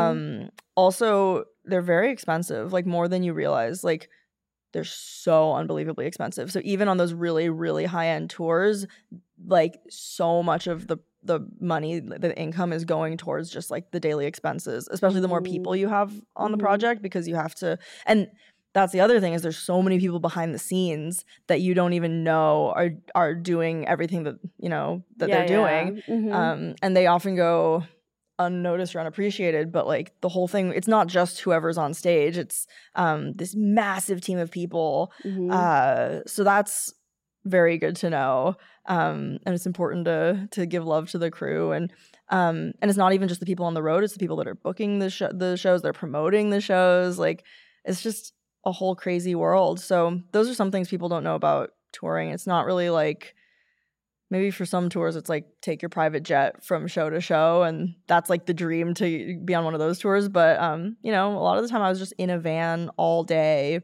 Also, they're very expensive, like more than you realize. Like, they're so unbelievably expensive. So even on those really, really high-end tours, like so much of the money, the income is going towards just like the daily expenses, especially the more people you have on the project, because you have to, and that's the other thing is there's so many people behind the scenes that you don't even know are doing everything that, you know, that they're doing. And they often go unnoticed or unappreciated, but like the whole thing, it's not just whoever's on stage, it's this massive team of people. So that's very good to know, and it's important to give love to the crew, and it's not even just the people on the road, it's the people that are booking the shows, they're promoting the shows. Like, it's just a whole crazy world. So those are some things people don't know about touring. It's not really like, maybe for some tours it's like take your private jet from show to show, and that's like the dream to be on one of those tours. But you know, a lot of the time I was just in a van all day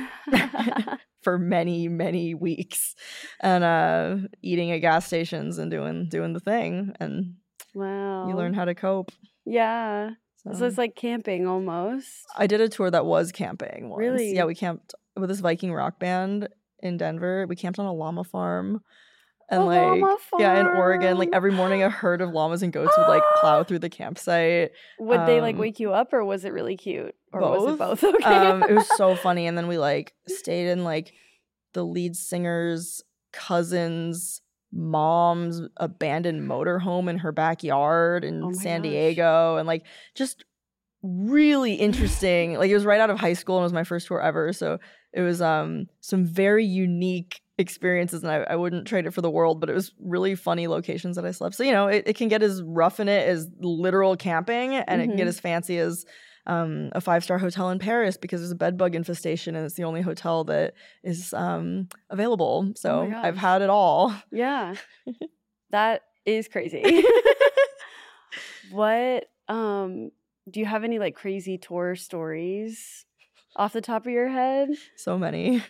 for many, many weeks, and eating at gas stations and doing the thing, and wow, you learn how to cope. Yeah. So it's like camping almost. I did a tour that was camping once. Really? Yeah, we camped with this Viking rock band in Denver. We camped on a llama farm. And yeah, in Oregon, like every morning a herd of llamas and goats would like plow through the campsite. Would they like wake you up, or was it really cute? Or both. was it both? Okay. It was so funny. And then we like stayed in like the lead singer's cousin's mom's abandoned motorhome in her backyard in San Diego, and like just really interesting. Like, it was right out of high school and it was my first tour ever, so it was some very unique experiences, and I wouldn't trade it for the world, but it was really funny locations that I slept. So, you know, it can get as rough in it as literal camping, and it can get as fancy as a 5-star hotel in Paris, because there's a bed bug infestation and it's the only hotel that is available. So I've had it all. Yeah. That is crazy. What Do you have any like crazy tour stories off the top of your head? So many.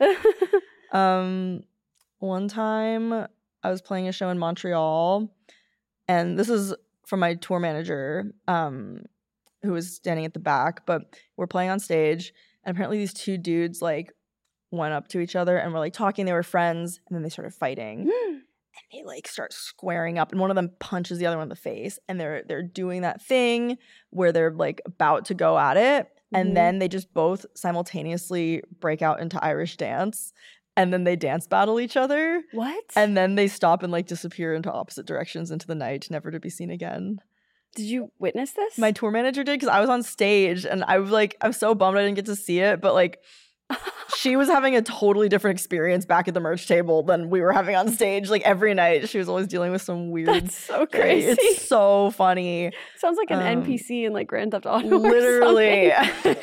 One time I was playing a show in Montreal, and this is from my tour manager, who was standing at the back, but we're playing on stage, and apparently these two dudes like went up to each other and were like talking. They were friends, and then they started fighting. And they like start squaring up, and one of them punches the other one in the face, and they're doing that thing where they're like about to go at it, and then they just both simultaneously break out into Irish dance, and then they dance battle each other. What? And then they stop and like disappear into opposite directions into the night, never to be seen again. Did you witness this? My tour manager did, because I was on stage, and I was like, I'm so bummed I didn't get to see it, but like she was having a totally different experience back at the merch table than we were having on stage. Like every night she was always dealing with some weird. That's so crazy. It's so funny. Sounds like an NPC in like Grand Theft Auto. Literally.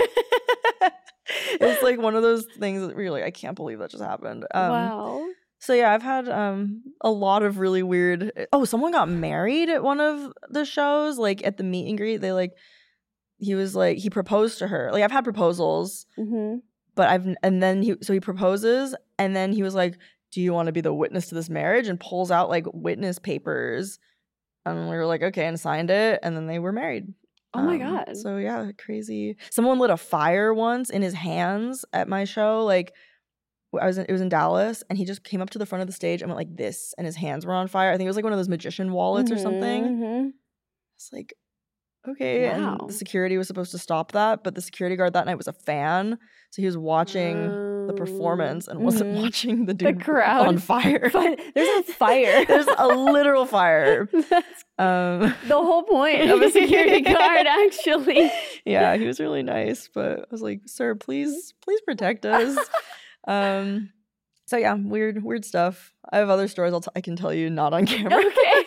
It's like one of those things that you're like, I can't believe that just happened. Wow. So yeah, I've had a lot of really weird. Oh, someone got married at one of the shows, like at the meet and greet. He proposed to her. Like I've had proposals, but he proposes, and then he was like, "Do you want to be the witness to this marriage?" and pulls out like witness papers, and we were like, "Okay," and signed it, and then they were married. Oh my God. So yeah, crazy. Someone lit a fire once in his hands at my show. Like it was in Dallas, and he just came up to the front of the stage and went like this, and his hands were on fire. I think it was like one of those magician wallets or something. It's like, okay. Wow. And the security was supposed to stop that, but the security guard that night was a fan, so he was watching the performance and wasn't watching the dude crowd on fire. But there's a fire. There's a literal fire. The whole point of a security guard, actually. Yeah, he was really nice, but I was like, "Sir, please protect us." So yeah, weird stuff. I have other stories I can tell you, not on camera. Okay.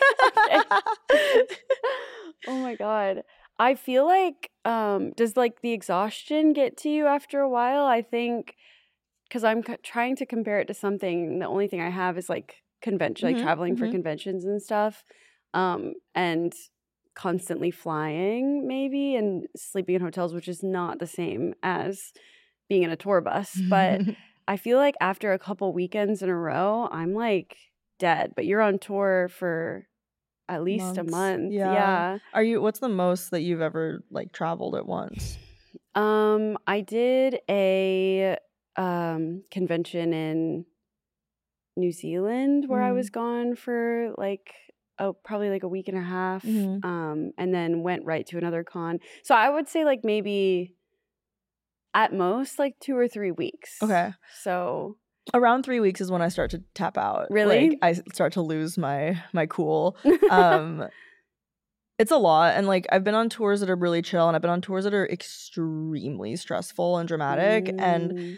Oh my God. I feel like, does like the exhaustion get to you after a while? I think, because I'm trying to compare it to something, the only thing I have is like convention, like traveling for conventions and stuff, and constantly flying maybe, and sleeping in hotels, which is not the same as being in a tour bus. But I feel like after a couple weekends in a row, I'm like dead. But you're on tour for at least a month. Yeah. What's the most that you've ever like traveled at once? I did a convention in New Zealand where I was gone for like probably like a week and a half, and then went right to another con. So I would say like maybe at most like 2 or 3 weeks. Okay. So around 3 weeks is when I start to tap out. Really? Like I start to lose my cool. It's a lot, and like I've been on tours that are really chill, and I've been on tours that are extremely stressful and dramatic, and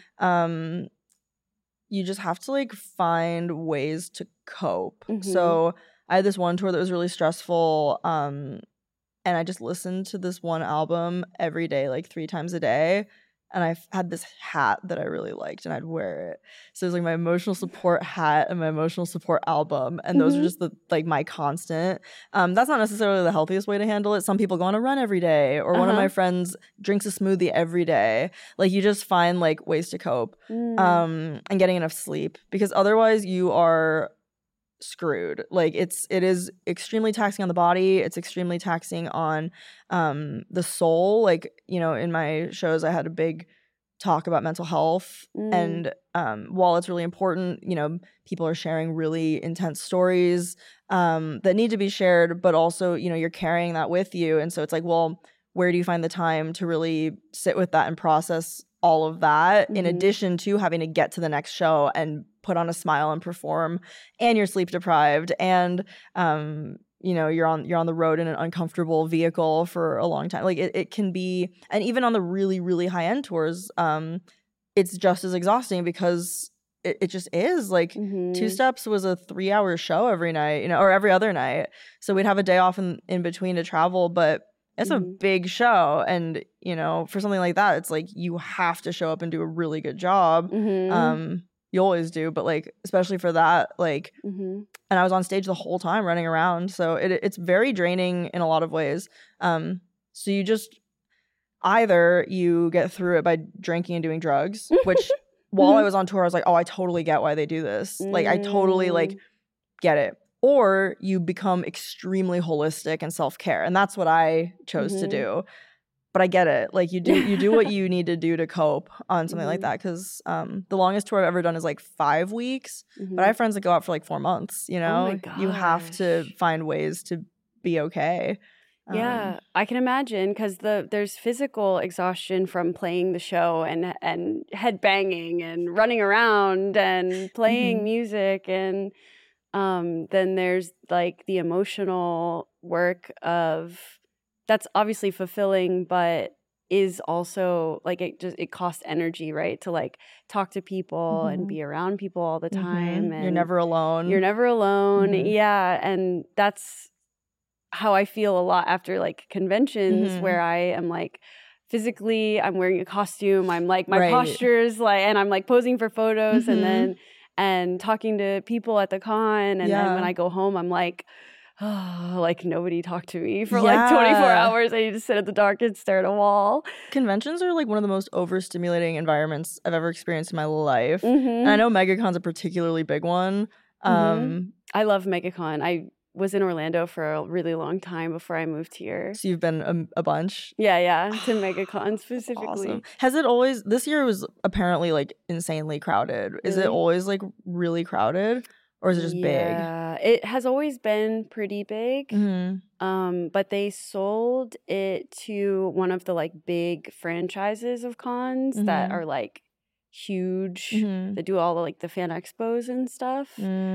you just have to like find ways to cope. So I had this one tour that was really stressful, and I just listened to this one album every day, like 3 times a day. And I had this hat that I really liked, and I'd wear it. So it was like my emotional support hat and my emotional support album, and those are just my constant. That's not necessarily the healthiest way to handle it. Some people go on a run every day, or one of my friends drinks a smoothie every day. Like you just find like ways to cope, and getting enough sleep, because otherwise you are screwed. Like it is extremely taxing on the body. It's extremely taxing on the soul. Like, you know, in my shows I had a big talk about mental health, and while it's really important, you know, people are sharing really intense stories that need to be shared, but also, you know, you're carrying that with you, and so it's like, well, where do you find the time to really sit with that and process all of that, in addition to having to get to the next show and put on a smile and perform, and you're sleep deprived, and you know, you're on the road in an uncomfortable vehicle for a long time. Like it can be, and even on the really, really high end tours, it's just as exhausting, because it just is. Like Two Steps was a 3-hour show every night, you know, or every other night. So we'd have a day off in between to travel, but it's a big show, and you know, for something like that, it's like you have to show up and do a really good job. You always do, but like especially for that, like, and I was on stage the whole time running around, so it's very draining in a lot of ways. So you just either you get through it by drinking and doing drugs, which while I was on tour, I was like, oh, I totally get why they do this. Like, I totally like get it. Or you become extremely holistic and self-care. And that's what I chose to do. But I get it. Like, you do what you need to do to cope on something like that. Because the longest tour I've ever done is like 5 weeks. But I have friends that go out for like 4 months, you know? Oh my gosh. You have to find ways to be okay. Yeah, I can imagine, because there's physical exhaustion from playing the show and headbanging and running around and playing music, and then there's like the emotional work of that's obviously fulfilling, but is also like it costs energy, right? To like talk to people and be around people all the time. And you're never alone. You're never alone. Yeah, and that's how I feel a lot after like conventions where I am like physically I'm wearing a costume, I'm like my posture's like, and I'm like posing for photos and talking to people at the con, and then when I go home I'm like, oh, like nobody talked to me for like 24 hours. I need to sit at the dark and stare at a wall. Conventions are like one of the most overstimulating environments I've ever experienced in my life. And I know MegaCon's a particularly big one. I love MegaCon. I was in Orlando for a really long time before I moved here. So you've been a bunch? Yeah, to MegaCon specifically. Awesome. Has it always, this year was apparently like insanely crowded. Is it always like really crowded, or is it just big? Yeah, it has always been pretty big. But they sold it to one of the like big franchises of cons that are like huge. They do all the like the fan expos and stuff.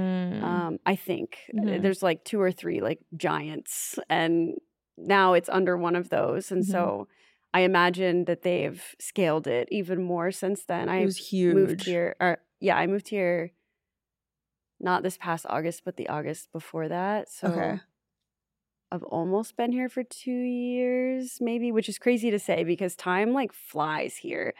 I think there's like 2 or 3 like giants, and now it's under one of those, and so I imagine that they've scaled it even more since then. It was huge. Moved here, I moved here not this past August, but the August before that. So I've almost been here for 2 years, maybe, which is crazy to say because time like flies here.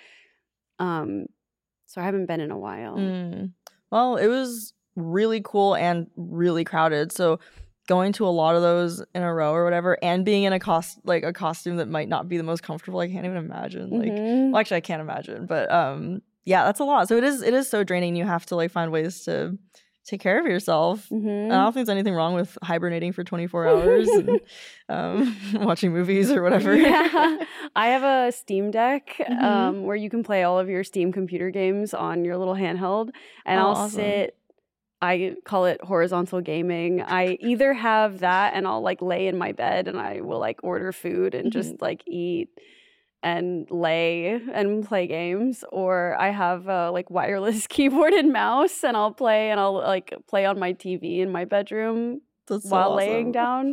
So I haven't been in a while. Well, it was really cool and really crowded. So going to a lot of those in a row or whatever, and being in a costume that might not be the most comfortable, I can't even imagine. Like, well, actually, I can't imagine. But yeah, that's a lot. So it is so draining. You have to like find ways to take care of yourself. And I don't think there's anything wrong with hibernating for 24 hours and watching movies or whatever. I have a Steam Deck where you can play all of your Steam computer games on your little handheld, and I'll sit. I call it horizontal gaming. I either have that and I'll like lay in my bed and I will like order food and just like eat and lay and play games, or I have a like wireless keyboard and mouse and I'll like play on my TV in my bedroom while laying down.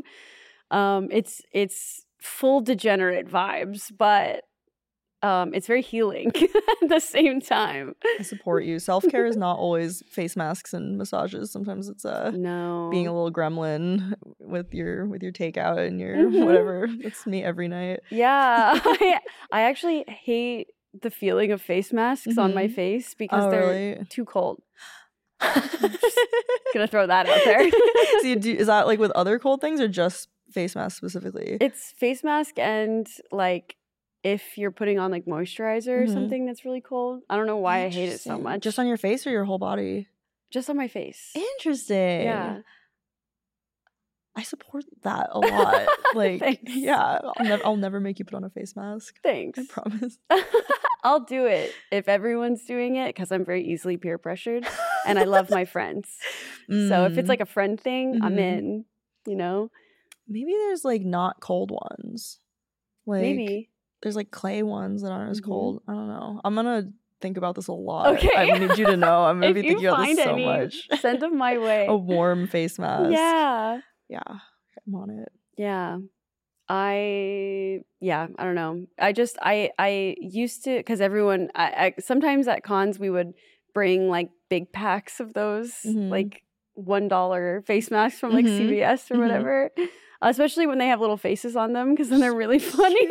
It's full degenerate vibes, but it's very healing at the same time. I support you. Self-care is not always face masks and massages. Sometimes it's being a little gremlin with your takeout and your whatever. That's me every night. Yeah. I actually hate the feeling of face masks on my face because they're too cold. Just gonna throw that out there. So is that like with other cold things or just face masks specifically? It's face mask and like if you're putting on like moisturizer or something that's really cold. I don't know why I hate it so much. Just on your face or your whole body? Just on my face. Interesting. Yeah. I support that a lot. Like, Thanks. yeah, I'll never make you put on a face mask. Thanks. I promise. I'll do it if everyone's doing it because I'm very easily peer pressured and I love my friends. So if it's like a friend thing, I'm in, you know? Maybe there's like not cold ones. Like, maybe. There's like clay ones that aren't as cold. I don't know. I'm going to think about this a lot. Okay. I need you to know. I'm going to be thinking about this so much. Send them my way. A warm face mask. Yeah. Yeah. I'm on it. Yeah. I don't know. I used to, because everyone, I sometimes at cons we would bring like big packs of those, like $1 face masks from like CVS or whatever. Especially when they have little faces on them, because then they're really funny.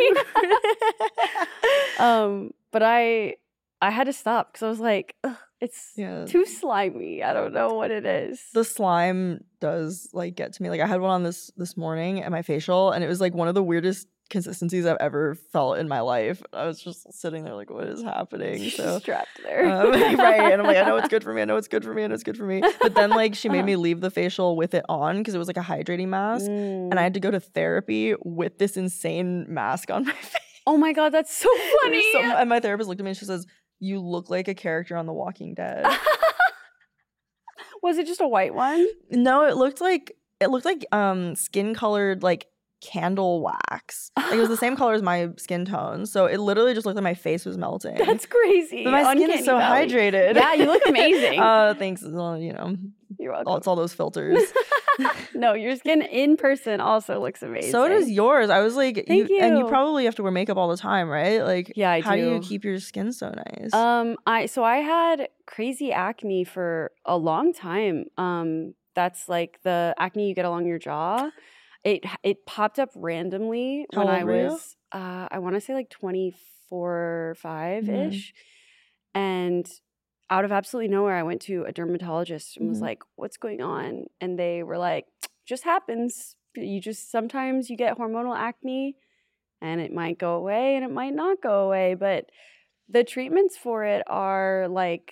But I had to stop because I was like, it's too slimy. I don't know what it is. The slime does like get to me. Like I had one on this morning at my facial, and it was like one of the weirdest consistencies I've ever felt in my life. I was just sitting there like, what is happening? So trapped there. Right. And I'm like, I know it's good for me. I know it's good for me. I know it's good for me. But then like she made me leave the facial with it on because it was like a hydrating mask. And I had to go to therapy with this insane mask on my face. Oh my God, that's so funny. And my therapist looked at me and she says, you look like a character on The Walking Dead. Was it just a white one? No, it looked like skin colored like candle wax. Like it was the same color as my skin tone. So it literally just looked like my face was melting. That's crazy. But my skin is so hydrated. Yeah, you look amazing. Thanks. Well, you know. You're welcome. It's all those filters. No, your skin in person also looks amazing. So does yours. I was like, Thank you. And you probably have to wear makeup all the time, right? Like, yeah, I do. How do you keep your skin so nice? I had crazy acne for a long time. That's like the acne you get along your jaw. It popped up randomly when I was I want to say like 24, 5-ish. And out of absolutely nowhere, I went to a dermatologist and was like, what's going on? And they were like, just happens. Sometimes you get hormonal acne and it might go away and it might not go away. But the treatments for it are like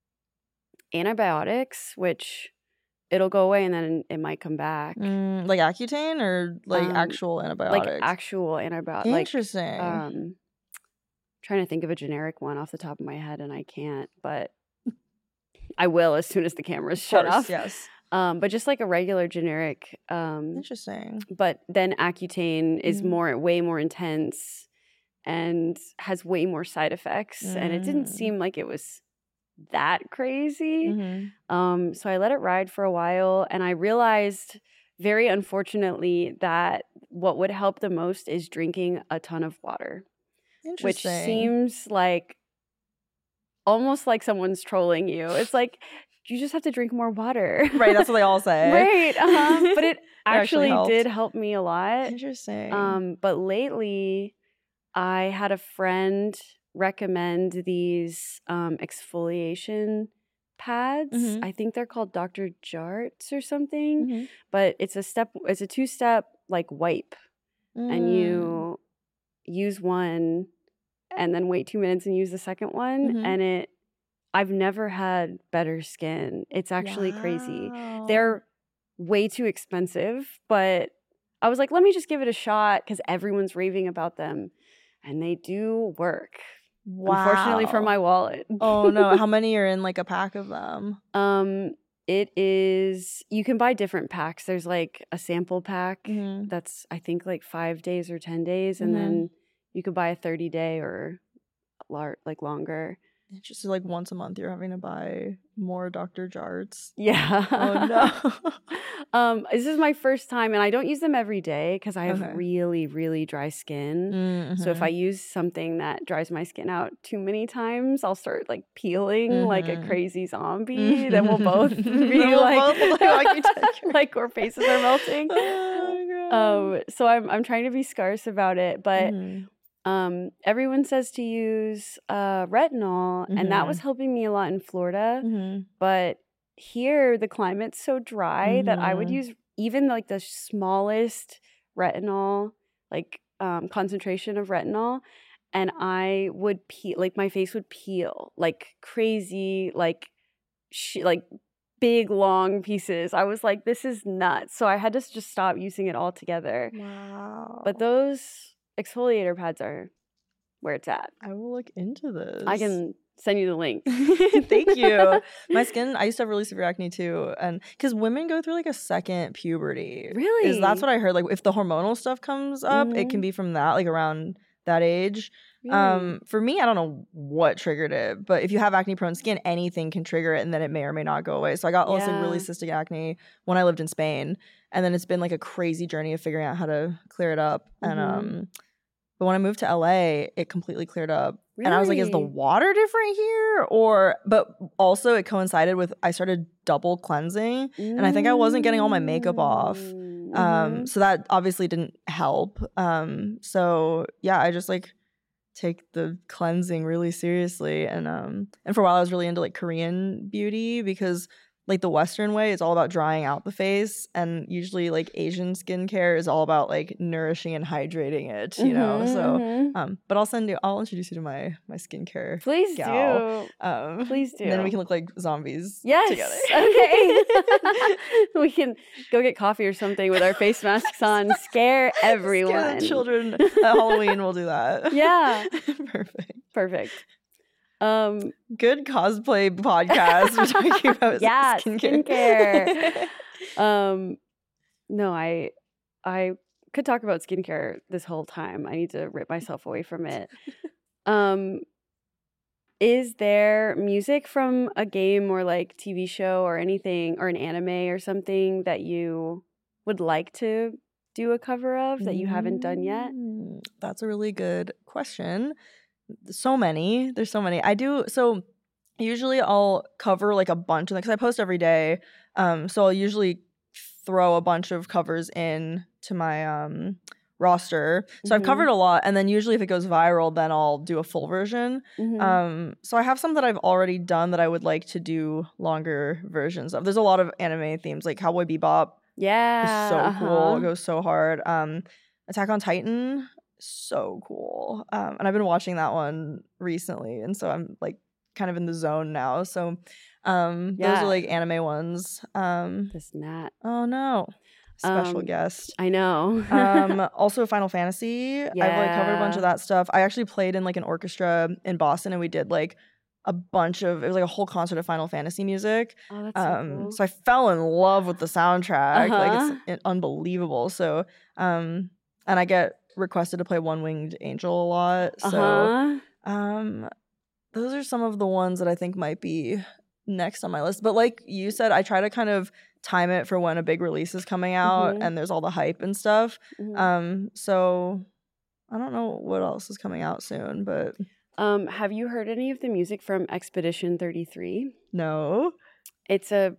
antibiotics, which it'll go away and then it might come back. Like Accutane or like actual antibiotics? Like actual antibiotics. Interesting. Trying to think of a generic one off the top of my head and I can't, but I will as soon as the camera's shut off. Yes. But just like a regular generic. Interesting. But then Accutane is way more intense and has way more side effects. And it didn't seem like it was that crazy. So I let it ride for a while and I realized very unfortunately that what would help the most is drinking a ton of water. Which seems like almost like someone's trolling you. It's like, you just have to drink more water. Right, that's what they all say. Right, but it actually did help me a lot. Interesting. But lately, I had a friend recommend these exfoliation pads. I think they're called Dr. Jart's or something. But it's a 2-step like wipe. And you use one and then wait 2 minutes and use the second one. And I've never had better skin. It's actually crazy. They're way too expensive, but I was like, let me just give it a shot because everyone's raving about them. And they do work. Wow. Unfortunately for my wallet. Oh no. How many are in like a pack of them? It is, you can buy different packs. There's like a sample pack that's I think like 5 days or 10 days. And then you could buy a 30-day or like longer. It's just like once a month you're having to buy more Dr. Jart's. Yeah. Oh no. This is my first time and I don't use them every day because I have really, really dry skin. So if I use something that dries my skin out too many times, I'll start like peeling like a crazy zombie. Then we'll both be like our faces are melting. Oh, so I'm trying to be scarce about it, but everyone says to use retinol, and that was helping me a lot in Florida. But here, the climate's so dry that I would use even like the smallest retinol, like concentration of retinol, and I would peel, like my face would peel like crazy, like big long pieces. I was like, this is nuts. So I had to just stop using it altogether. Wow. But those exfoliator pads are where it's at. I will look into this. I can send you the link. Thank you. My skin, I used to have really severe acne too. And because women go through like a second puberty. Really? That's what I heard. Like if the hormonal stuff comes up, it can be from that, like around that age. For me, I don't know what triggered it, but if you have acne prone skin, anything can trigger it and then it may or may not go away. So I got also really cystic acne when I lived in Spain. And then it's been like a crazy journey of figuring out how to clear it up. And but when I moved to LA, it completely cleared up. Really? And I was like, is the water different here? But also it coincided with I started double cleansing. And I think I wasn't getting all my makeup off. So that obviously didn't help. So yeah, I just like take the cleansing really seriously. And for a while I was really into like Korean beauty because like the Western way, it's all about drying out the face, and usually like Asian skincare is all about like nourishing and hydrating it, you know. So but I'll introduce you to my skincare. Please gal. do. Please do. And then we can look like zombies together. Okay. We can go get coffee or something with our face masks on, scare everyone. Scare the children at Halloween, we'll do that. Yeah. Perfect. Good cosplay podcast. We're talking about skincare. No, I could talk about skincare this whole time. I need to rip myself away from it. Is there music from a game or like TV show or anything, or an anime or something that you would like to do a cover of that you haven't done yet? That's a really good question. There's so many. So usually I'll cover like a bunch of them because I post every day. So I'll usually throw a bunch of covers in to my roster. So I've covered a lot, and then usually if it goes viral, then I'll do a full version. So I have some that I've already done that I would like to do longer versions of. There's a lot of anime themes, like Cowboy Bebop. Yeah. It's so cool. It goes so hard. Attack on Titan, so cool. And I've been watching that one recently, and so I'm like kind of in the zone now. So those are like anime ones. This Nat. Oh no. Special guest. I know. Also Final Fantasy. I've like covered a bunch of that stuff. I actually played in like an orchestra in Boston, and we did like a bunch of, it was like a whole concert of Final Fantasy music. Oh, that's so cool. So I fell in love with the soundtrack. Like it's unbelievable. So and I get requested to play One Winged Angel a lot. So those are some of the ones that I think might be next on my list. But like you said, I try to kind of time it for when a big release is coming out and there's all the hype and stuff. So I don't know what else is coming out soon, but have you heard any of the music from Expedition 33? No. It's a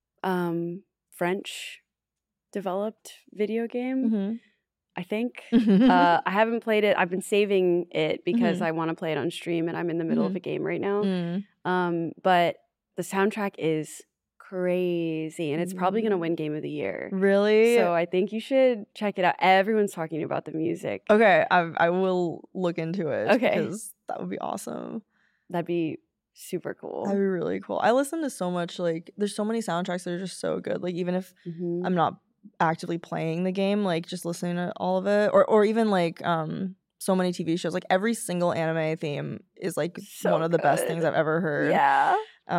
French developed video game. I think. I haven't played it. I've been saving it because I want to play it on stream, and I'm in the middle of a game right now. But the soundtrack is crazy, and it's probably going to win Game of the Year. Really? So I think you should check it out. Everyone's talking about the music. Okay, I will look into it. Okay. Because that would be awesome. That'd be super cool. That'd be really cool. I listen to so much, like, there's so many soundtracks that are just so good. Like, even if I'm not actively playing the game, like, just listening to all of it. Or even, like, so many TV shows. Like, every single anime theme is, like, so one of the best things I've ever heard. Yeah.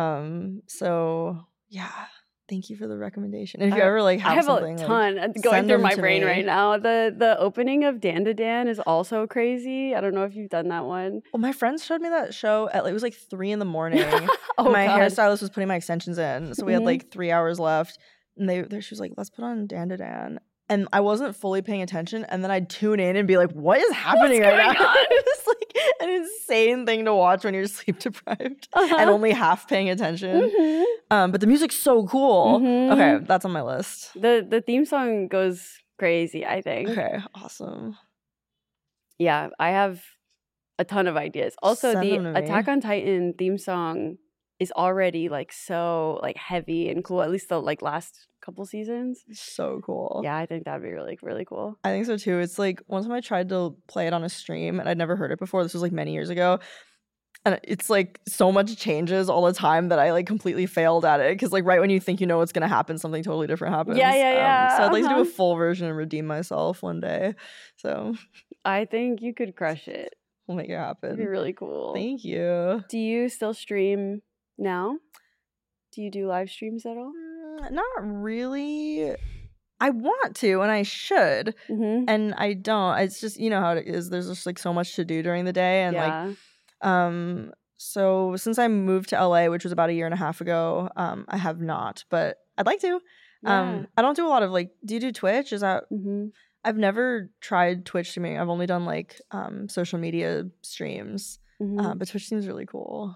So... yeah, thank you for the recommendation. And if you ever like have something, I have a ton like, going through my brain right now. The opening of Dan to Dan is also crazy. I don't know if you've done that one. Well, my friends showed me that show at it was like 3 a.m. My hairstylist was putting my extensions in, so we had like 3 hours left, and she was like, "Let's put on Dan to Dan." And I wasn't fully paying attention, and then I'd tune in and be like, "What is happening right now?" It's like an insane thing to watch when you're sleep deprived and only half paying attention. But the music's so cool. Okay, that's on my list. The theme song goes crazy, I think. Okay, awesome. Yeah, I have a ton of ideas. Also, the Attack on Titan theme song is already like so like heavy and cool. At least the like last couple seasons. So cool. Yeah, I think that'd be really, really cool. I think so too. It's like one time I tried to play it on a stream and I'd never heard it before. This was like many years ago. And it's like so much changes all the time that I like completely failed at it. Because like right when you think you know what's going to happen, something totally different happens. Yeah. So I'd like to do a full version and redeem myself one day. So I think you could crush it. We'll make it happen. It'd be really cool. Thank you. Do you still stream now? Do you do live streams at all? Not really. I want to and I should. And I don't. It's just, you know how it is. There's just like so much to do during the day. And like so since I moved to LA, which was about 1.5 years ago, I have not, but I'd like to. I don't do a lot of like, do you do Twitch? Is that I've never tried Twitch streaming. I've only done like social media streams. But Twitch seems really cool.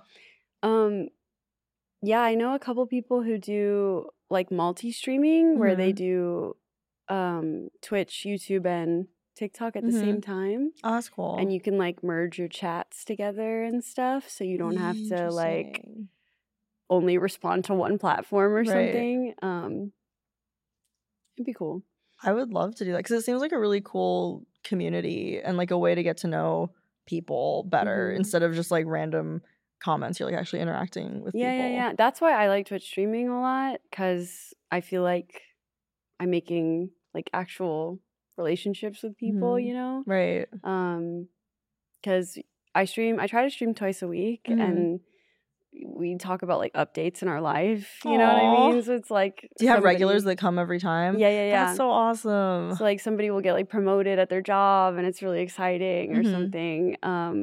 Yeah, I know a couple people who do like multi-streaming where they do Twitch, YouTube, and TikTok at the same time. Oh, that's cool. And you can like merge your chats together and stuff, so you don't have to like only respond to one platform or Right. something. It'd be cool. I would love to do that because it seems like a really cool community and like a way to get to know people better instead of just like random comments. You're like actually interacting with people. Yeah. That's why I like Twitch streaming a lot, because I feel like I'm making like actual relationships with people, you know? Right. Because I try to stream twice a week, and we talk about like updates in our life. You know what I mean? So it's like, do you have regulars that come every time? Yeah. That's so awesome. So like somebody will get like promoted at their job, and it's really exciting or something.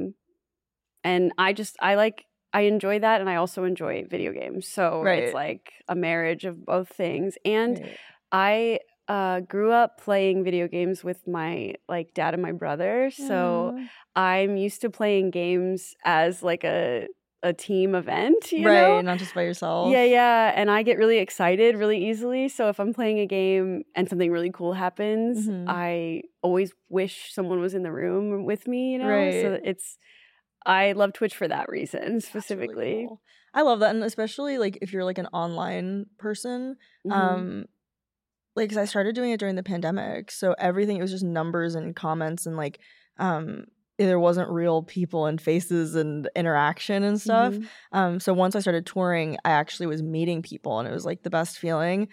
And I enjoy that, and I also enjoy video games. So it's like a marriage of both things. And I grew up playing video games with my like dad and my brother. So I'm used to playing games as like a team event, you know? Not just by yourself. Yeah. And I get really excited really easily. So if I'm playing a game and something really cool happens, I always wish someone was in the room with me, you know? So I love Twitch for that reason specifically. Really cool. I love that. And especially like if you're like an online person, like, because I started doing it during the pandemic. So everything, it was just numbers and comments and like, there wasn't real people and faces and interaction and stuff. So once I started touring, I actually was meeting people, and it was like the best feeling.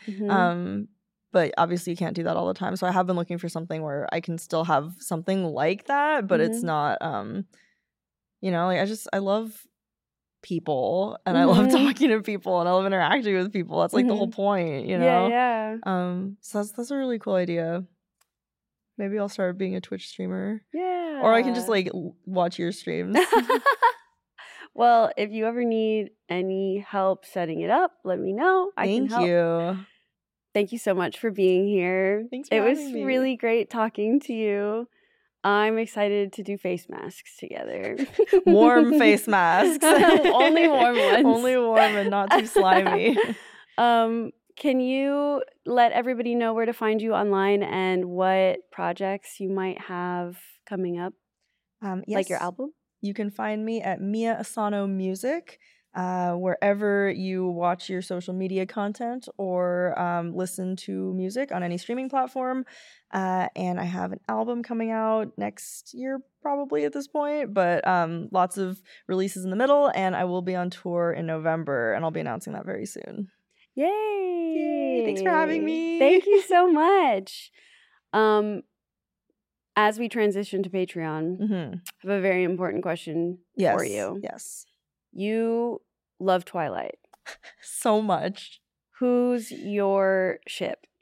But obviously you can't do that all the time. So I have been looking for something where I can still have something like that, but it's not, you know, like I love people, and I love talking to people, and I love interacting with people. That's like the whole point, you know? Yeah. So that's a really cool idea. Maybe I'll start being a Twitch streamer. Yeah. Or I can just like watch your streams. Well, if you ever need any help setting it up, let me know. I can help. Thank you. Thank you so much for being here. Thanks for having me. It was really great talking to you. I'm excited to do face masks together. Warm face masks. Only warm ones. Only warm and not too slimy. Can you let everybody know where to find you online and what projects you might have coming up? Yes. Like your album? You can find me at Mia Asano Music, wherever you watch your social media content or listen to music on any streaming platform. And I have an album coming out next year, probably at this point, but lots of releases in the middle, and I will be on tour in November, and I'll be announcing that very soon. Yay! Thanks for having me. Thank you so much. As we transition to Patreon, I have a very important question for you. Yes. You love Twilight. So much. Who's your ship?